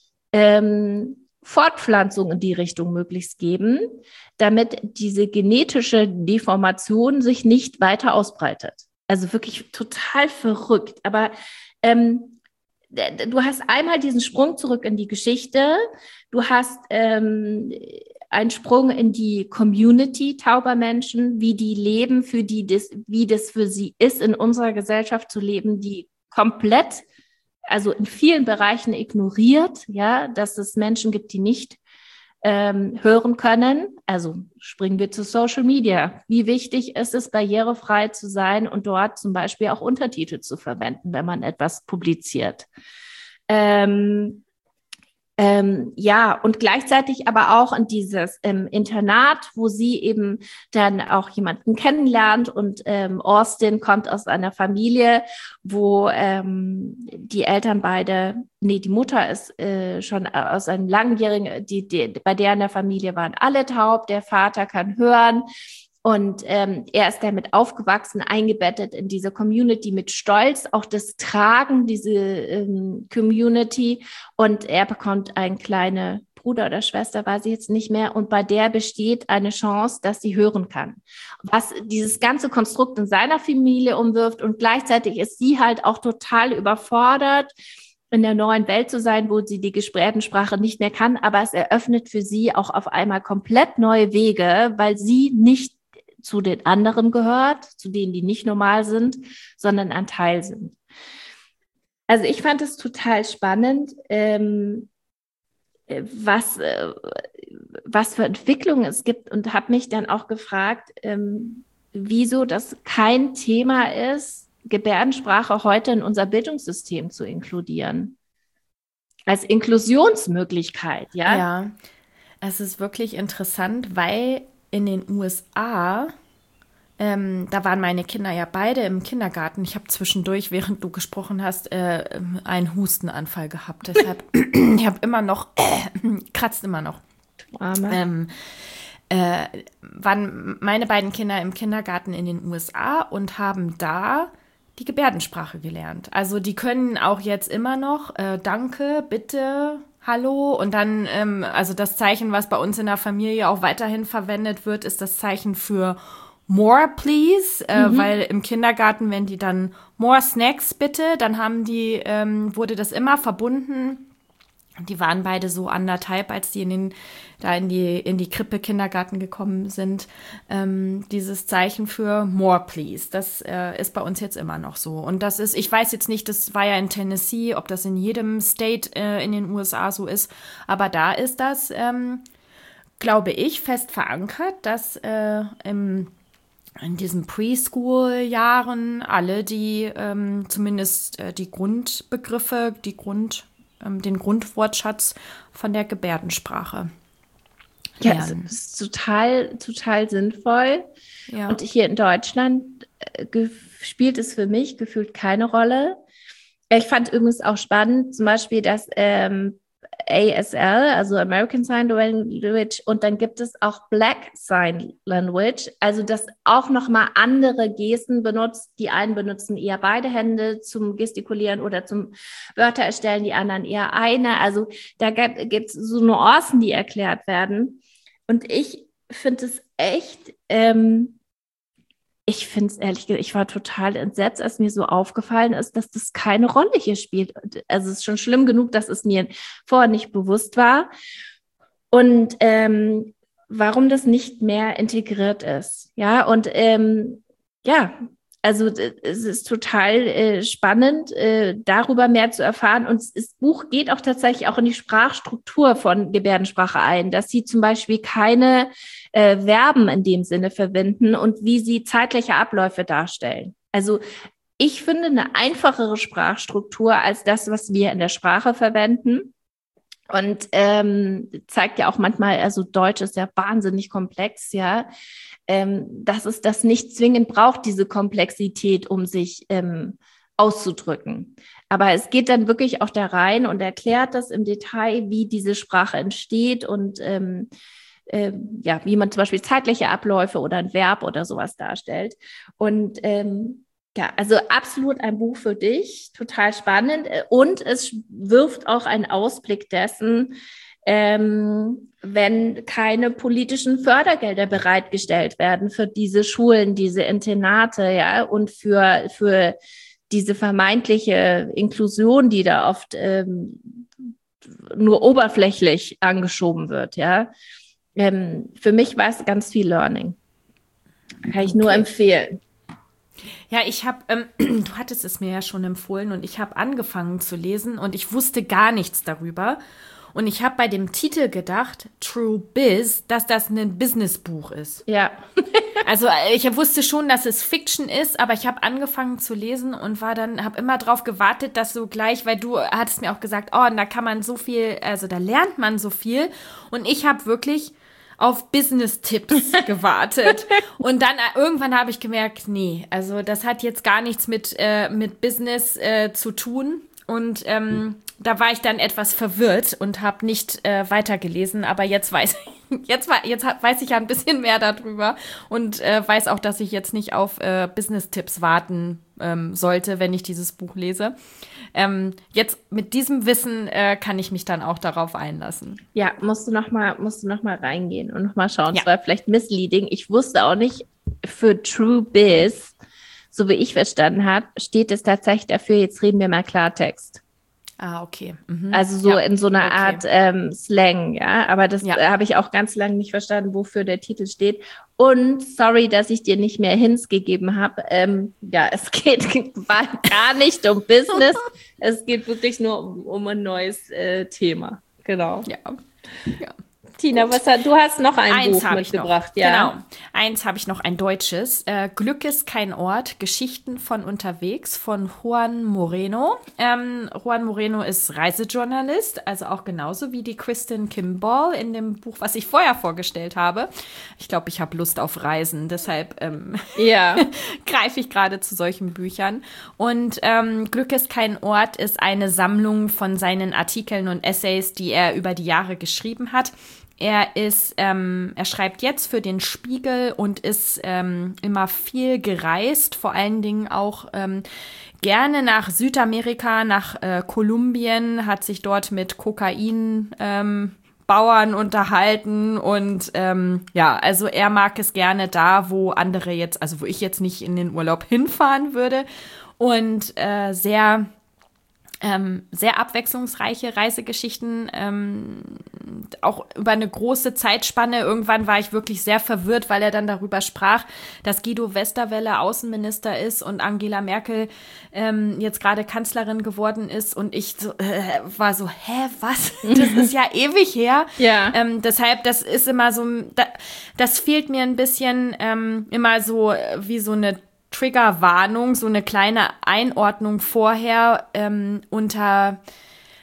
ähm, Fortpflanzung in die Richtung möglichst geben, damit diese genetische Deformation sich nicht weiter ausbreitet. Also wirklich total verrückt. Aber ähm, du hast einmal diesen Sprung zurück in die Geschichte, du hast ähm, ein Sprung in die Community tauber Menschen, wie die leben, für die das, wie das für sie ist, in unserer Gesellschaft zu leben, die komplett, also in vielen Bereichen ignoriert, ja, dass es Menschen gibt, die nicht ähm, hören können. Also springen wir zu Social Media. Wie wichtig ist es, barrierefrei zu sein und dort zum Beispiel auch Untertitel zu verwenden, wenn man etwas publiziert. Ähm, Ähm, ja, und gleichzeitig aber auch in dieses ähm, Internat, wo sie eben dann auch jemanden kennenlernt, und ähm, Austin kommt aus einer Familie, wo ähm, die Eltern beide, nee, die Mutter ist äh, schon aus einem langjährigen, die, die, bei der in der Familie waren alle taub, der Vater kann hören. Und ähm, er ist damit aufgewachsen, eingebettet in diese Community mit Stolz, auch das Tragen, diese ähm, Community. Und er bekommt einen kleinen Bruder oder Schwester, weiß ich jetzt nicht mehr. Und bei der besteht eine Chance, dass sie hören kann. Was dieses ganze Konstrukt in seiner Familie umwirft. Und gleichzeitig ist sie halt auch total überfordert, in der neuen Welt zu sein, wo sie die Gebärdensprache nicht mehr kann. Aber es eröffnet für sie auch auf einmal komplett neue Wege, weil sie nicht zu den anderen gehört, zu denen, die nicht normal sind, sondern ein Teil sind. Also ich fand es total spannend, ähm, was, äh, was für Entwicklungen es gibt, und habe mich dann auch gefragt, ähm, wieso das kein Thema ist, Gebärdensprache heute in unser Bildungssystem zu inkludieren. Als Inklusionsmöglichkeit, ja? Ja, es ist wirklich interessant, weil in den U S A, ähm, da waren meine Kinder ja beide im Kindergarten. Ich habe zwischendurch, während du gesprochen hast, äh, einen Hustenanfall gehabt. Deshalb, ich habe immer noch, äh, kratzt immer noch. Ähm, äh, waren meine beiden Kinder im Kindergarten in den U S A und haben da die Gebärdensprache gelernt. Also die können auch jetzt immer noch äh, Danke, bitte, Hallo, und dann, ähm, also das Zeichen, was bei uns in der Familie auch weiterhin verwendet wird, ist das Zeichen für More, please, äh, mhm. weil im Kindergarten, wenn die dann More Snacks, bitte, dann haben die, ähm, wurde das immer verbunden. Die waren beide so anderthalb, als die in den, da in die, in die Krippe Kindergarten gekommen sind. Ähm, dieses Zeichen für More, please, das äh, ist bei uns jetzt immer noch so. Und das ist, ich weiß jetzt nicht, das war ja in Tennessee, ob das in jedem State äh, in den U S A so ist, aber da ist das, ähm, glaube ich, fest verankert, dass äh, im in diesen Preschool-Jahren alle die, ähm, zumindest äh, die Grundbegriffe, die Grund ähm, den Grundwortschatz von der Gebärdensprache Ja, lernen. es ist total, total sinnvoll. Ja. Und hier in Deutschland äh, ge- spielt es für mich gefühlt keine Rolle. Ich fand übrigens auch spannend, zum Beispiel, dass ähm, A S L, also American Sign Language, und dann gibt es auch Black Sign Language, also dass auch nochmal andere Gesten benutzt. Die einen benutzen eher beide Hände zum Gestikulieren oder zum Wörter erstellen, die anderen eher eine. Also da gibt es so Nuancen, die erklärt werden. Und ich finde es echt, ähm, ich finde es ehrlich gesagt, ich war total entsetzt, als mir so aufgefallen ist, dass das keine Rolle hier spielt. Also es ist schon schlimm genug, dass es mir vorher nicht bewusst war. Und ähm, warum das nicht mehr integriert ist. Ja, und ähm, ja, also es ist total äh, spannend, äh, darüber mehr zu erfahren. Und das Buch geht auch tatsächlich auch in die Sprachstruktur von Gebärdensprache ein, dass sie zum Beispiel keine äh, Verben in dem Sinne verwenden und wie sie zeitliche Abläufe darstellen. Also ich finde eine einfachere Sprachstruktur als das, was wir in der Sprache verwenden. Und ähm, zeigt ja auch manchmal, also Deutsch ist ja wahnsinnig komplex, ja, ähm, dass es das nicht zwingend braucht, diese Komplexität, um sich ähm, auszudrücken. Aber es geht dann wirklich auch da rein und erklärt das im Detail, wie diese Sprache entsteht und ähm, äh, ja, wie man zum Beispiel zeitliche Abläufe oder ein Verb oder sowas darstellt. Und ähm, ja, also absolut ein Buch für dich, total spannend. Und es wirft auch einen Ausblick dessen, ähm, wenn keine politischen Fördergelder bereitgestellt werden für diese Schulen, diese Internate, ja, und für, für diese vermeintliche Inklusion, die da oft ähm, nur oberflächlich angeschoben wird, ja. Ähm, für mich war es ganz viel Learning. Kann ich okay. nur empfehlen. Ja, ich habe, ähm, du hattest es mir ja schon empfohlen und ich habe angefangen zu lesen und ich wusste gar nichts darüber. Und ich habe bei dem Titel gedacht, True Biz, dass das ein Businessbuch ist. Ja. Also ich wusste schon, dass es Fiction ist, aber ich habe angefangen zu lesen und war dann, habe immer drauf gewartet, dass so gleich, weil du hattest mir auch gesagt, oh, und da kann man so viel, also da lernt man so viel. Und ich habe wirklich auf Business-Tipps gewartet. Und dann äh, irgendwann habe ich gemerkt, nee, also das hat jetzt gar nichts mit, äh, mit Business äh, zu tun. Und ähm, da war ich dann etwas verwirrt und habe nicht äh, weitergelesen. Aber jetzt weiß ich, jetzt, jetzt weiß ich ja ein bisschen mehr darüber und äh, weiß auch, dass ich jetzt nicht auf äh, Business-Tipps warten ähm, sollte, wenn ich dieses Buch lese. Ähm, jetzt mit diesem Wissen äh, kann ich mich dann auch darauf einlassen. Ja, musst du noch mal, musst du noch mal reingehen und noch mal schauen. Es ja. war vielleicht misleading. Ich wusste auch nicht, für True Biz, so wie ich verstanden habe, steht es tatsächlich dafür, jetzt reden wir mal Klartext. Ah, okay. Mhm. Also so ja. in so einer okay. Art ähm, Slang, ja. Aber das ja. äh, habe ich auch ganz lange nicht verstanden, wofür der Titel steht. Und sorry, dass ich dir nicht mehr Hints gegeben habe. Ähm, ja, es geht gar nicht um Business. Es geht wirklich nur um, um ein neues äh, Thema. Genau. Ja. ja. Tina, was hat, du hast noch ein Eins Buch mitgebracht, ja? Genau, eins habe ich noch, ein deutsches. Äh, Glück ist kein Ort, Geschichten von unterwegs von Juan Moreno. Ähm, Juan Moreno ist Reisejournalist, also auch genauso wie die Kristen Kimball in dem Buch, was ich vorher vorgestellt habe. Ich glaube, ich habe Lust auf Reisen, deshalb ähm, ja. greife ich gerade zu solchen Büchern. Und ähm, Glück ist kein Ort ist eine Sammlung von seinen Artikeln und Essays, die er über die Jahre geschrieben hat. Er ist, ähm, er schreibt jetzt für den Spiegel und ist ähm, immer viel gereist, vor allen Dingen auch ähm, gerne nach Südamerika, nach äh, Kolumbien, hat sich dort mit Kokain ähm, Bauern unterhalten und ähm, ja, also er mag es gerne da, wo andere jetzt, also wo ich jetzt nicht in den Urlaub hinfahren würde und äh, sehr Ähm, sehr abwechslungsreiche Reisegeschichten, ähm, auch über eine große Zeitspanne. Irgendwann war ich wirklich sehr verwirrt, weil er dann darüber sprach, dass Guido Westerwelle Außenminister ist und Angela Merkel ähm, jetzt gerade Kanzlerin geworden ist. Und ich so, äh, war so, hä, was? Das ist ja ewig her. Ja. Ähm, deshalb, das ist immer so, da, das fehlt mir ein bisschen ähm, immer so wie so eine Triggerwarnung, so eine kleine Einordnung vorher ähm, unter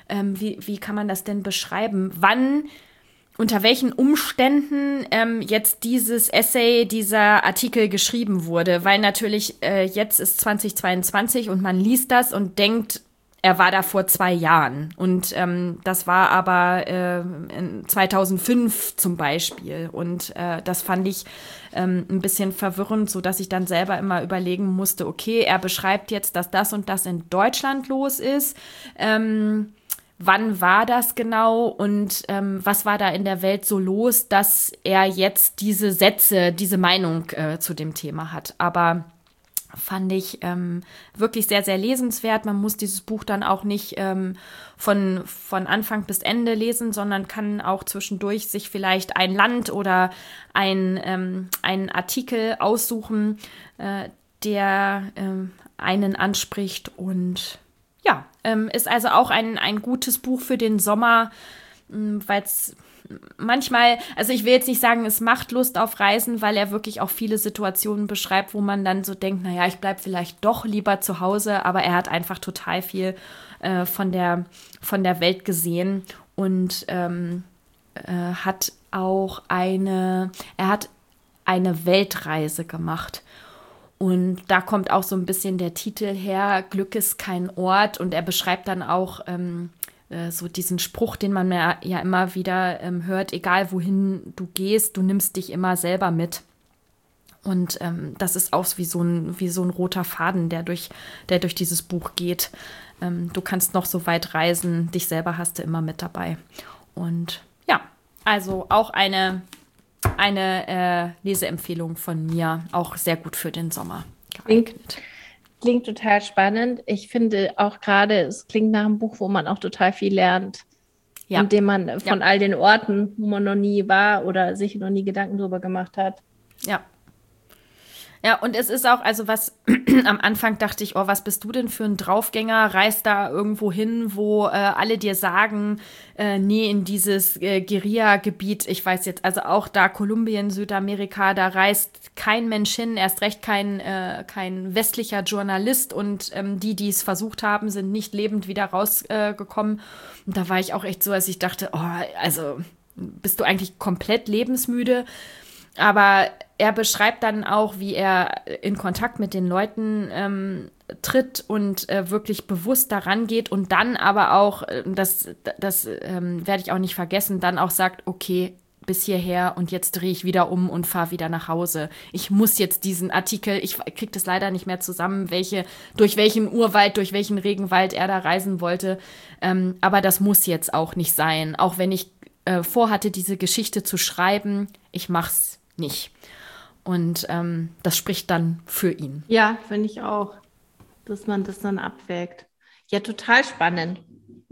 ähm, wie, wie kann man das denn beschreiben? Wann, unter welchen Umständen ähm, jetzt dieses Essay, dieser Artikel geschrieben wurde? Weil natürlich äh, jetzt ist zwanzig zweiundzwanzig und man liest das und denkt, er war da vor zwei Jahren. Und ähm, das war aber äh, in zweitausendfünf zum Beispiel. Und äh, das fand ich ähm, ein bisschen verwirrend, sodass ich dann selber immer überlegen musste, okay, er beschreibt jetzt, dass das und das in Deutschland los ist. Ähm, wann war das genau und ähm, was war da in der Welt so los, dass er jetzt diese Sätze, diese Meinung äh, zu dem Thema hat. Aber fand ich ähm, wirklich sehr, sehr lesenswert. Man muss dieses Buch dann auch nicht ähm, von, von Anfang bis Ende lesen, sondern kann auch zwischendurch sich vielleicht ein Land oder ein, ähm, einen Artikel aussuchen, äh, der ähm, einen anspricht. Und ja, ähm, ist also auch ein, ein gutes Buch für den Sommer, weil es manchmal, also ich will jetzt nicht sagen, es macht Lust auf Reisen, weil er wirklich auch viele Situationen beschreibt, wo man dann so denkt, naja, ich bleibe vielleicht doch lieber zu Hause, aber er hat einfach total viel äh, von der, von der Welt gesehen und ähm, äh, hat auch eine, er hat eine Weltreise gemacht. Und da kommt auch so ein bisschen der Titel her, Glück ist kein Ort. Und er beschreibt dann auch ähm, so diesen Spruch, den man ja, ja immer wieder ähm, hört, egal wohin du gehst, du nimmst dich immer selber mit. Und ähm, das ist auch wie so ein, wie so ein roter Faden, der durch, der durch dieses Buch geht. Ähm, du kannst noch so weit reisen, dich selber hast du immer mit dabei. Und ja, also auch eine, eine äh, Leseempfehlung von mir, auch sehr gut für den Sommer geeignet. Klingt total spannend. Ich finde auch gerade, es klingt nach einem Buch, wo man auch total viel lernt, ja. Indem man von ja. all den Orten, wo man noch nie war oder sich noch nie Gedanken drüber gemacht hat. Ja. Ja, und es ist auch, also was, am Anfang dachte ich, oh, was bist du denn für ein Draufgänger? Reist da irgendwo hin, wo äh, alle dir sagen, äh, nee, in dieses äh, Guerilla-Gebiet, ich weiß jetzt, also auch da Kolumbien, Südamerika, da reist kein Mensch hin, erst recht kein, äh, kein westlicher Journalist und ähm, die, die es versucht haben, sind nicht lebend wieder rausgekommen. Äh, und da war ich auch echt so, als ich dachte, oh, also bist du eigentlich komplett lebensmüde? Aber er beschreibt dann auch, wie er in Kontakt mit den Leuten ähm, tritt und äh, wirklich bewusst daran geht und dann aber auch, das, das ähm, werde ich auch nicht vergessen, dann auch sagt, okay, bis hierher und jetzt drehe ich wieder um und fahre wieder nach Hause. Ich muss jetzt diesen Artikel, ich kriege das leider nicht mehr zusammen, welche, durch welchen Urwald, durch welchen Regenwald er da reisen wollte. Ähm, aber das muss jetzt auch nicht sein. Auch wenn ich äh, vorhatte, diese Geschichte zu schreiben, ich mach's nicht. Und ähm, das spricht dann für ihn. Ja, finde ich auch, dass man das dann abwägt. Ja, total spannend.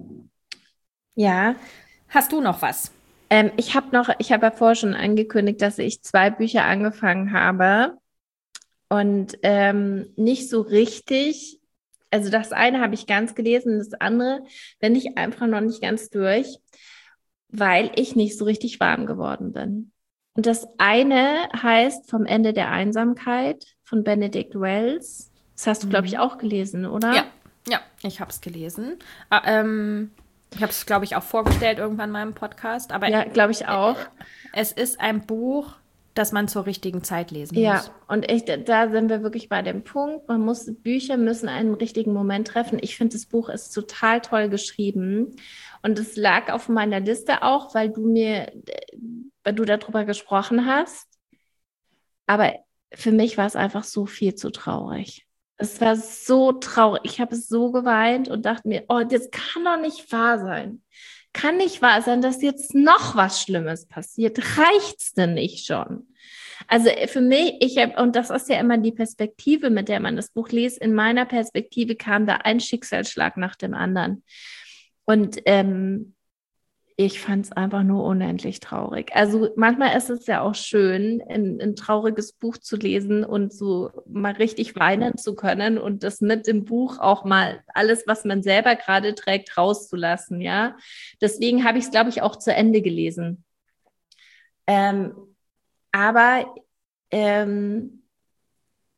Ja. Hast du noch was? Ähm, ich habe noch, ich habe ja vorher schon angekündigt, dass ich zwei Bücher angefangen habe und ähm, nicht so richtig, also das eine habe ich ganz gelesen, das andere bin ich einfach noch nicht ganz durch, weil ich nicht so richtig warm geworden bin. Und das eine heißt Vom Ende der Einsamkeit von Benedict Wells. Das hast du, glaube ich, auch gelesen, oder? Ja, ja, ich habe es gelesen. Ah, ähm, ich habe es, glaube ich, auch vorgestellt irgendwann in meinem Podcast. Aber ja, glaube ich auch. Es ist ein Buch, das man zur richtigen Zeit lesen ja, muss. Ja, und echt, da sind wir wirklich bei dem Punkt. Man muss, Bücher müssen einen richtigen Moment treffen. Ich finde, das Buch ist total toll geschrieben. Und es lag auf meiner Liste auch, weil du mir, weil du darüber gesprochen hast. Aber für mich war es einfach so viel zu traurig. Es war so traurig. Ich habe so geweint und dachte mir, oh, das kann doch nicht wahr sein. Kann nicht wahr sein, dass jetzt noch was Schlimmes passiert. Reicht's denn nicht schon? Also für mich, ich habe, und das ist ja immer die Perspektive, mit der man das Buch liest, in meiner Perspektive kam da ein Schicksalsschlag nach dem anderen. Und ähm, ich fand es einfach nur unendlich traurig. Also manchmal ist es ja auch schön, ein, ein trauriges Buch zu lesen und so mal richtig weinen zu können und das mit dem Buch auch mal alles, was man selber gerade trägt, rauszulassen, ja. Deswegen habe ich es, glaube ich, auch zu Ende gelesen. Ähm, aber ähm,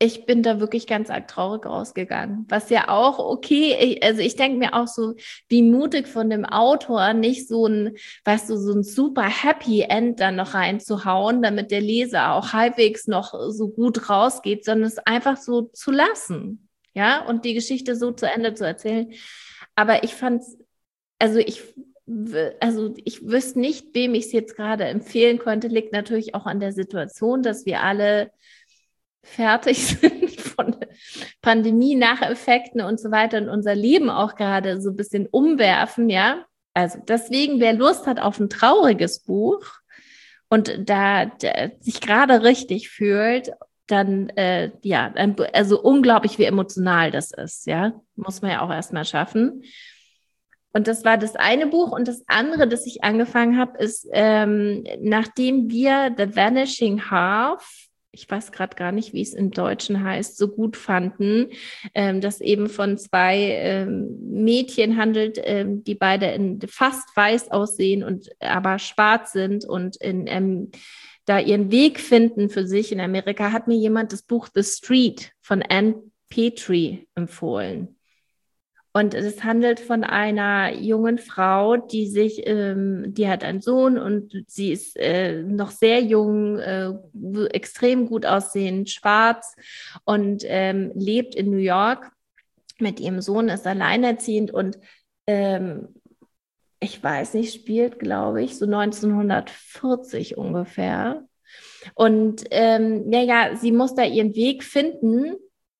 ich bin da wirklich ganz arg traurig rausgegangen. Was ja auch okay, ich, also ich denke mir auch so, wie mutig von dem Autor, nicht so ein, weißt du, so ein super Happy End dann noch reinzuhauen, damit der Leser auch halbwegs noch so gut rausgeht, sondern es einfach so zu lassen, ja, und die Geschichte so zu Ende zu erzählen. Aber ich fand's, also ich Also ich wüsste nicht, wem ich es jetzt gerade empfehlen könnte, liegt natürlich auch an der Situation, dass wir alle fertig sind von Pandemie-Nacheffekten und so weiter und unser Leben auch gerade so ein bisschen umwerfen, ja. Also deswegen, wer Lust hat auf ein trauriges Buch und da, da sich gerade richtig fühlt, dann, äh, ja, also unglaublich, wie emotional das ist, ja. Muss man ja auch erstmal schaffen. Und das war das eine Buch. Und das andere, das ich angefangen habe, ist, ähm, nachdem wir The Vanishing Half, ich weiß gerade gar nicht, wie es im Deutschen heißt, so gut fanden, ähm, das eben von zwei ähm, Mädchen handelt, ähm, die beide in fast weiß aussehen und aber schwarz sind und in, ähm, da ihren Weg finden für sich in Amerika, hat mir jemand das Buch The Street von Anne Petrie empfohlen. Und es handelt von einer jungen Frau, die sich, ähm, die hat einen Sohn und sie ist äh, noch sehr jung, äh, extrem gut aussehend, schwarz und ähm, lebt in New York mit ihrem Sohn, ist alleinerziehend und ähm, ich weiß nicht, spielt, glaube ich, so neunzehnhundertvierzig ungefähr. Und ähm, naja, sie muss da ihren Weg finden.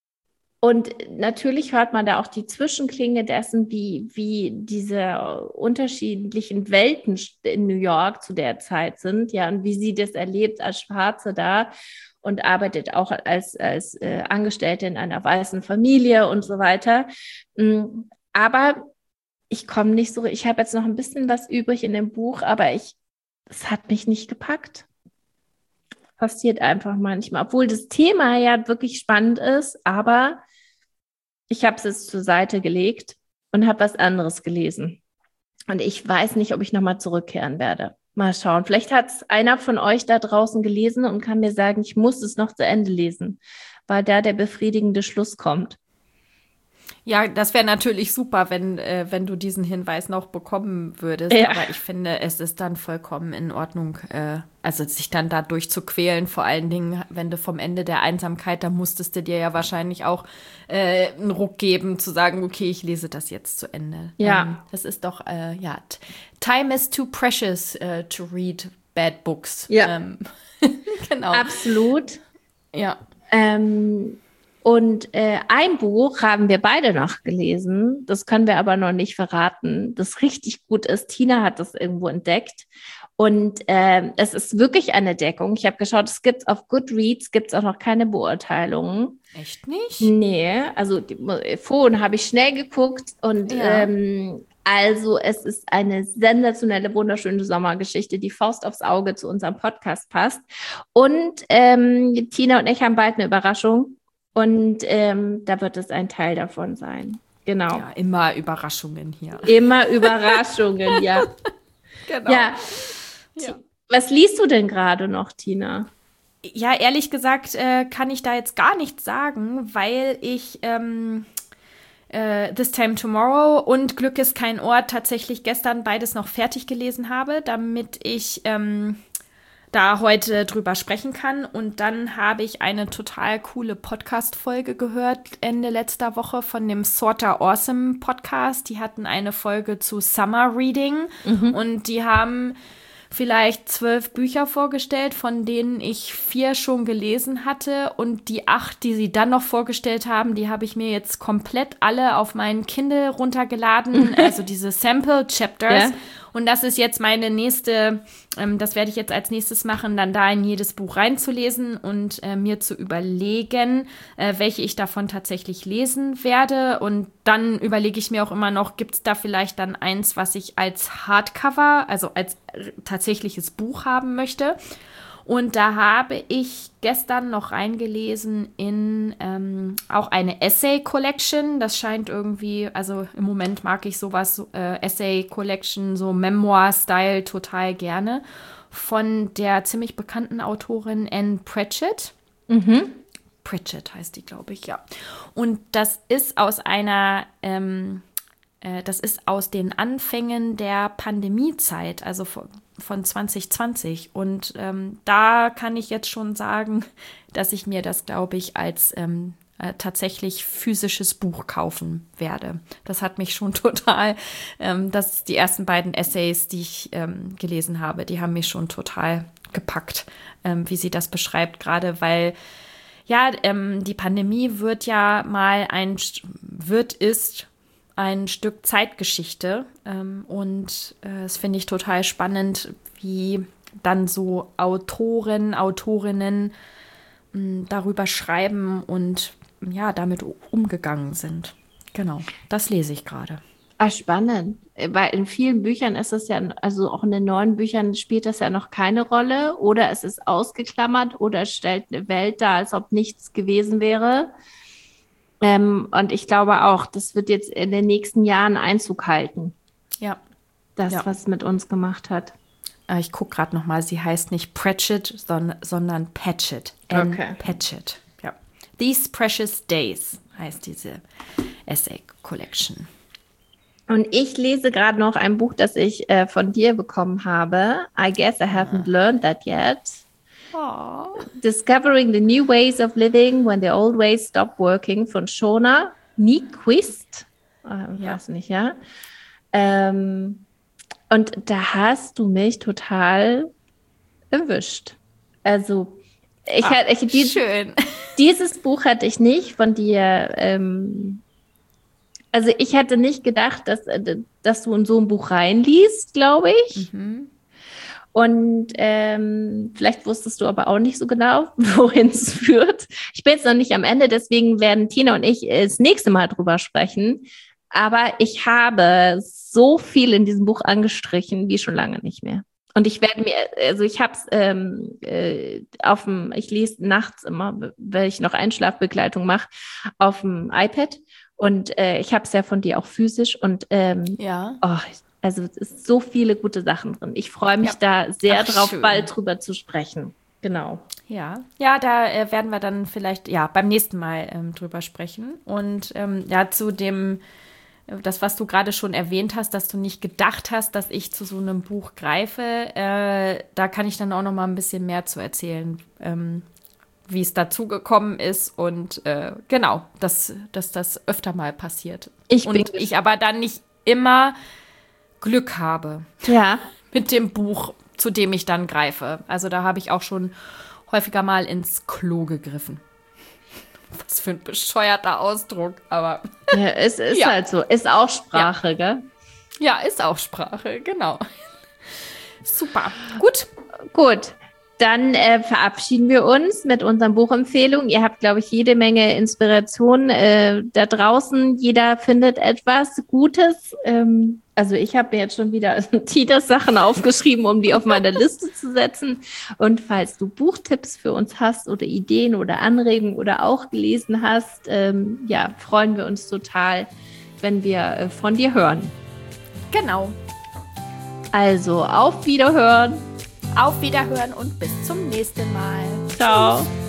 Und natürlich hört man da auch die Zwischenklinge dessen, wie, wie diese unterschiedlichen Welten in New York zu der Zeit sind, ja, und wie sie das erlebt als Schwarze da und arbeitet auch als, als äh, Angestellte in einer weißen Familie und so weiter. Aber ich komme nicht so, ich habe jetzt noch ein bisschen was übrig in dem Buch, aber ich, es hat mich nicht gepackt. Passiert einfach manchmal, obwohl das Thema ja wirklich spannend ist, aber ich habe es jetzt zur Seite gelegt und habe was anderes gelesen. Und ich weiß nicht, ob ich nochmal zurückkehren werde. Mal schauen. Vielleicht hat es einer von euch da draußen gelesen und kann mir sagen, ich muss es noch zu Ende lesen, weil da der befriedigende Schluss kommt. Ja, das wäre natürlich super, wenn, äh, wenn du diesen Hinweis noch bekommen würdest. Ja. Aber ich finde, es ist dann vollkommen in Ordnung, äh, also sich dann da durchzuquälen. Vor allen Dingen, wenn du vom Ende der Einsamkeit, da musstest du dir ja wahrscheinlich auch äh, einen Ruck geben, zu sagen, okay, ich lese das jetzt zu Ende. Ja. Ähm, das ist doch, äh, ja, time is too precious uh, to read bad books. Ja, ähm, genau. Absolut. Ja. Ähm, Und äh, ein Buch haben wir beide noch gelesen, das können wir aber noch nicht verraten, das richtig gut ist. Tina hat das irgendwo entdeckt und äh, es ist wirklich eine Deckung. Ich habe geschaut, es gibt auf Goodreads, gibt es auch noch keine Beurteilungen. Echt nicht? Nee, also die, vorhin habe ich schnell geguckt und ja. ähm, also es ist eine sensationelle, wunderschöne Sommergeschichte, die Faust aufs Auge zu unserem Podcast passt. Und ähm, Tina und ich haben bald eine Überraschung. Und ähm, da wird es ein Teil davon sein. Genau. Ja, immer Überraschungen hier. Immer Überraschungen, ja. Genau. Ja. Ja. Was liest du denn gerade noch, Tina? Ja, ehrlich gesagt äh, kann ich da jetzt gar nichts sagen, weil ich ähm, äh, This Time Tomorrow und Glück ist kein Ort tatsächlich gestern beides noch fertig gelesen habe, damit ich ähm, da heute drüber sprechen kann. Und dann habe ich eine total coole Podcast-Folge gehört Ende letzter Woche von dem Sorta Awesome Podcast. Die hatten eine Folge zu Summer Reading mhm. und die haben vielleicht zwölf Bücher vorgestellt, von denen ich vier schon gelesen hatte. Und die acht, die sie dann noch vorgestellt haben, die habe ich mir jetzt komplett alle auf meinen Kindle runtergeladen. Also diese Sample Chapters. Ja. Und das ist jetzt meine nächste, ähm, das werde ich jetzt als nächstes machen, dann da in jedes Buch reinzulesen und äh, mir zu überlegen, äh, welche ich davon tatsächlich lesen werde. Und dann überlege ich mir auch immer noch, gibt es da vielleicht dann eins, was ich als Hardcover, also als äh, tatsächliches Buch haben möchte. Und da habe ich gestern noch reingelesen in ähm, auch eine Essay-Collection. Das scheint irgendwie, also im Moment mag ich sowas, äh, Essay-Collection, so Memoir-Style total gerne, von der ziemlich bekannten Autorin Anne Pratchett. Mhm. Pritchett heißt die, glaube ich, ja. Und das ist aus einer, ähm, äh, das ist aus den Anfängen der Pandemiezeit, also von, von zwanzig zwanzig. Und ähm, da kann ich jetzt schon sagen, dass ich mir das, glaube ich, als ähm, äh, tatsächlich physisches Buch kaufen werde. Das hat mich schon total, ähm, das die ersten beiden Essays, die ich ähm, gelesen habe, die haben mich schon total gepackt, ähm, wie sie das beschreibt, gerade weil ja, ähm, die Pandemie wird ja mal ein, wird, ist ein Stück Zeitgeschichte. Ähm, und äh, das finde ich total spannend, wie dann so Autoren, Autorinnen mh, darüber schreiben und ja, damit umgegangen sind. Genau, das lese ich gerade. Ah, spannend. Weil in vielen Büchern ist es ja, also auch in den neuen Büchern spielt das ja noch keine Rolle oder es ist ausgeklammert oder stellt eine Welt dar, als ob nichts gewesen wäre. Ähm, und ich glaube auch, das wird jetzt in den nächsten Jahren Einzug halten. Ja. Das, ja. was es mit uns gemacht hat. Ich gucke gerade noch mal, sie heißt nicht Pratchett, sondern, sondern Patchett. Anne Okay. Patchett. Ja. These Precious Days heißt diese Essay Collection. Und ich lese gerade noch ein Buch, das ich äh, von dir bekommen habe. I guess I haven't learned that yet. Oh. Discovering the New Ways of Living When the Old Ways Stop Working von Shona Nyquist. Äh, Ja. weiß nicht, ja. Ähm, und da hast du mich total erwischt. Also, ich Ah, hatte, ich, dies, schön. dieses Buch hatte ich nicht von dir. Ähm, also, ich hätte nicht gedacht, dass, dass du in so ein Buch reinliest, glaube ich. Mhm. Und ähm, vielleicht wusstest du aber auch nicht so genau, wohin es führt. Ich bin jetzt noch nicht am Ende, deswegen werden Tina und ich das nächste Mal drüber sprechen. Aber ich habe so viel in diesem Buch angestrichen, wie schon lange nicht mehr. Und ich werde mir, also ich habe es ähm, äh, auf dem, ich lese nachts immer, wenn ich noch Einschlafbegleitung mache, auf dem iPad. Und äh, ich habe es ja von dir auch physisch. Und ähm, Ja. oh, also es ist so viele gute Sachen drin. Ich freue mich Ja. da sehr Ach, drauf, schön. bald drüber zu sprechen. Genau. Ja, ja, da äh, werden wir dann vielleicht ja beim nächsten Mal ähm, drüber sprechen. Und ähm, ja, zu dem, das, was du gerade schon erwähnt hast, dass du nicht gedacht hast, dass ich zu so einem Buch greife, äh, da kann ich dann auch noch mal ein bisschen mehr zu erzählen, ähm, wie es dazu gekommen ist und äh, genau, dass, dass das öfter mal passiert. Ich und bin ich aber dann nicht immer Glück habe Ja. mit dem Buch, zu dem ich dann greife. Also da habe ich auch schon häufiger mal ins Klo gegriffen. Was für ein bescheuerter Ausdruck, aber Ja, es ist Ja. halt so. Ist auch Sprache, gell? ja, ist auch Sprache, genau. Super, gut. Gut, dann äh, verabschieden wir uns mit unseren Buchempfehlungen. Ihr habt, glaube ich, jede Menge Inspiration äh, da draußen. Jeder findet etwas Gutes. Ähm, also ich habe mir jetzt schon wieder Titas Sachen aufgeschrieben, um die auf meine Liste zu setzen. Und falls du Buchtipps für uns hast oder Ideen oder Anregungen oder auch gelesen hast, ähm, ja, freuen wir uns total, wenn wir äh, von dir hören. Genau. Also auf Wiederhören. Auf Wiederhören und bis zum nächsten Mal. Ciao.